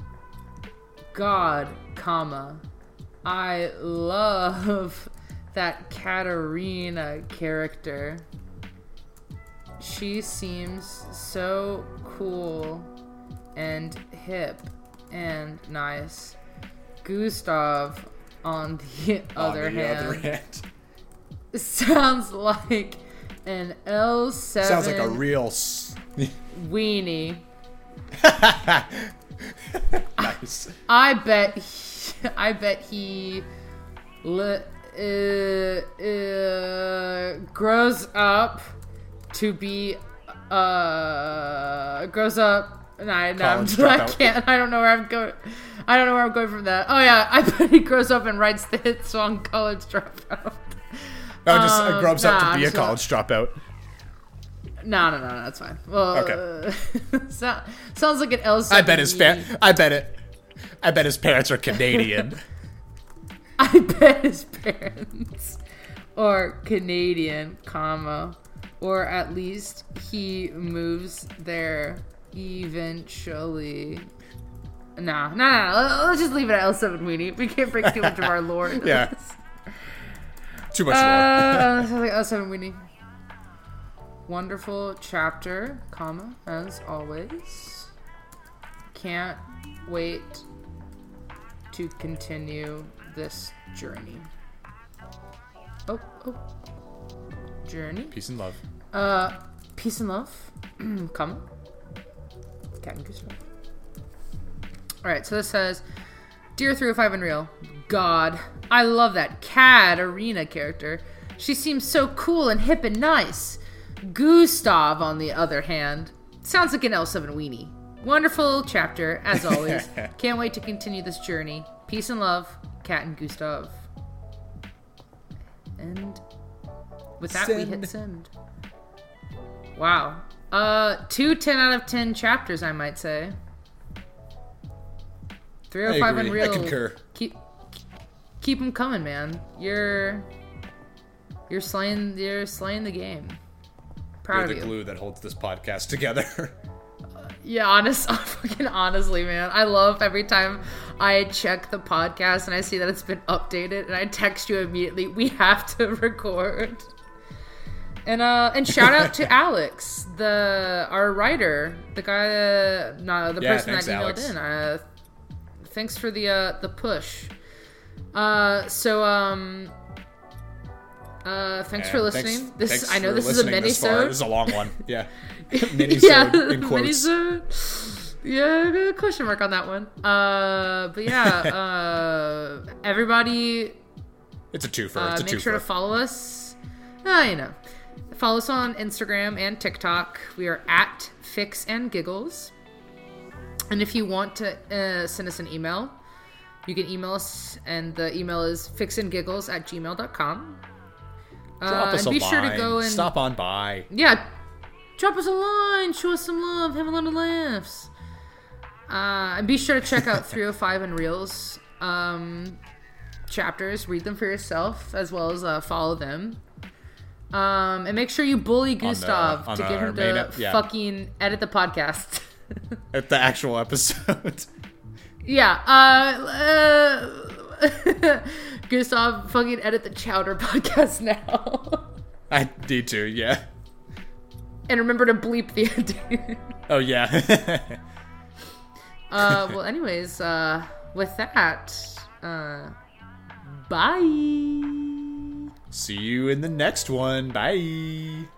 God, comma. I love that Katarina character. She seems so cool and hip and nice. Gustav, on the, other, On the hand, other hand. sounds like an L seven Sounds like a real. S- weenie. nice. I bet he, I bet he li- uh, uh, grows up to be uh grows up no, I, no, I'm, College I dropout. can't I don't know where I'm going I don't know where I'm going from that. Oh yeah, I bet he grows up and writes the hit song College Dropout. No, just uh, Um, grows up nah, to be a just, uh, college dropout. No, no, no, no, that's fine. Well, Okay. uh, so, sounds like an L I seven. bet his fa- I bet it. I bet his parents are Canadian. I bet his parents are Canadian, comma, or at least he moves there eventually. Nah, nah, nah. Let's just leave it at L seven Weenie. We can't break too much of our lore. into Yeah. this. Too much lore. Uh, sounds like L seven Weenie. Wonderful chapter, comma, as always. Can't wait to continue this journey. Oh, oh. Journey. Peace and love. Uh, peace and love. Come. Cat and Gustav. Alright, so this says, Dear three oh five Unreal, God, I love that Katarina character. She seems so cool and hip and nice. Gustav, on the other hand, sounds like an L seven weenie. Wonderful chapter, as always. Can't wait to continue this journey. Peace and love, Cat and Gustav. And with that, we Send. hit send. Wow. Uh, two ten out of ten chapters, I might say. three oh five I agree. Unreal. I concur. Keep keep them coming, man. You're you're slaying you're slaying the game. Proud You're of the you. glue that holds this podcast together. Yeah, honest, fucking honestly, man. I love every time I check the podcast and I see that it's been updated and I text you immediately. We have to record. And uh, and shout out to Alex, the our writer, the guy, uh, no, the Yeah, person thanks, that emailed Alex. in. Uh, thanks for the uh, the push. Uh, so um, uh, thanks Yeah, for listening. Thanks, this thanks I know for this is a listening this far. mini-sode. This is a long one. Yeah. Mini yeah, in quotes. mini-sode. Yeah, good question mark on that one. Uh, but yeah, uh, everybody, It's a twofer. uh, It's a make twofer. sure to follow us. Uh, you know, follow us on Instagram and TikTok. We are at Fix and Giggles. And if you want to uh, send us an email, you can email us, and the email is fixandgiggles at gmail dot com. Drop uh, us and a be sure line. to go and Stop on by. yeah, drop us a line, show us some love, have a lot of laughs. Uh, and be sure to check out three oh five and Reels um, chapters. Read them for yourself, as well as uh, follow them. Um, and make sure you bully Gustav on to get our him main to ep- yeah. fucking edit the podcast. At the actual episode. yeah. Uh, uh, Gustav, fucking edit the Chowder podcast now. I need to, yeah. And remember to bleep the ending. Oh, yeah. Uh, well, anyways, uh, with that, uh, bye. See you in the next one. Bye.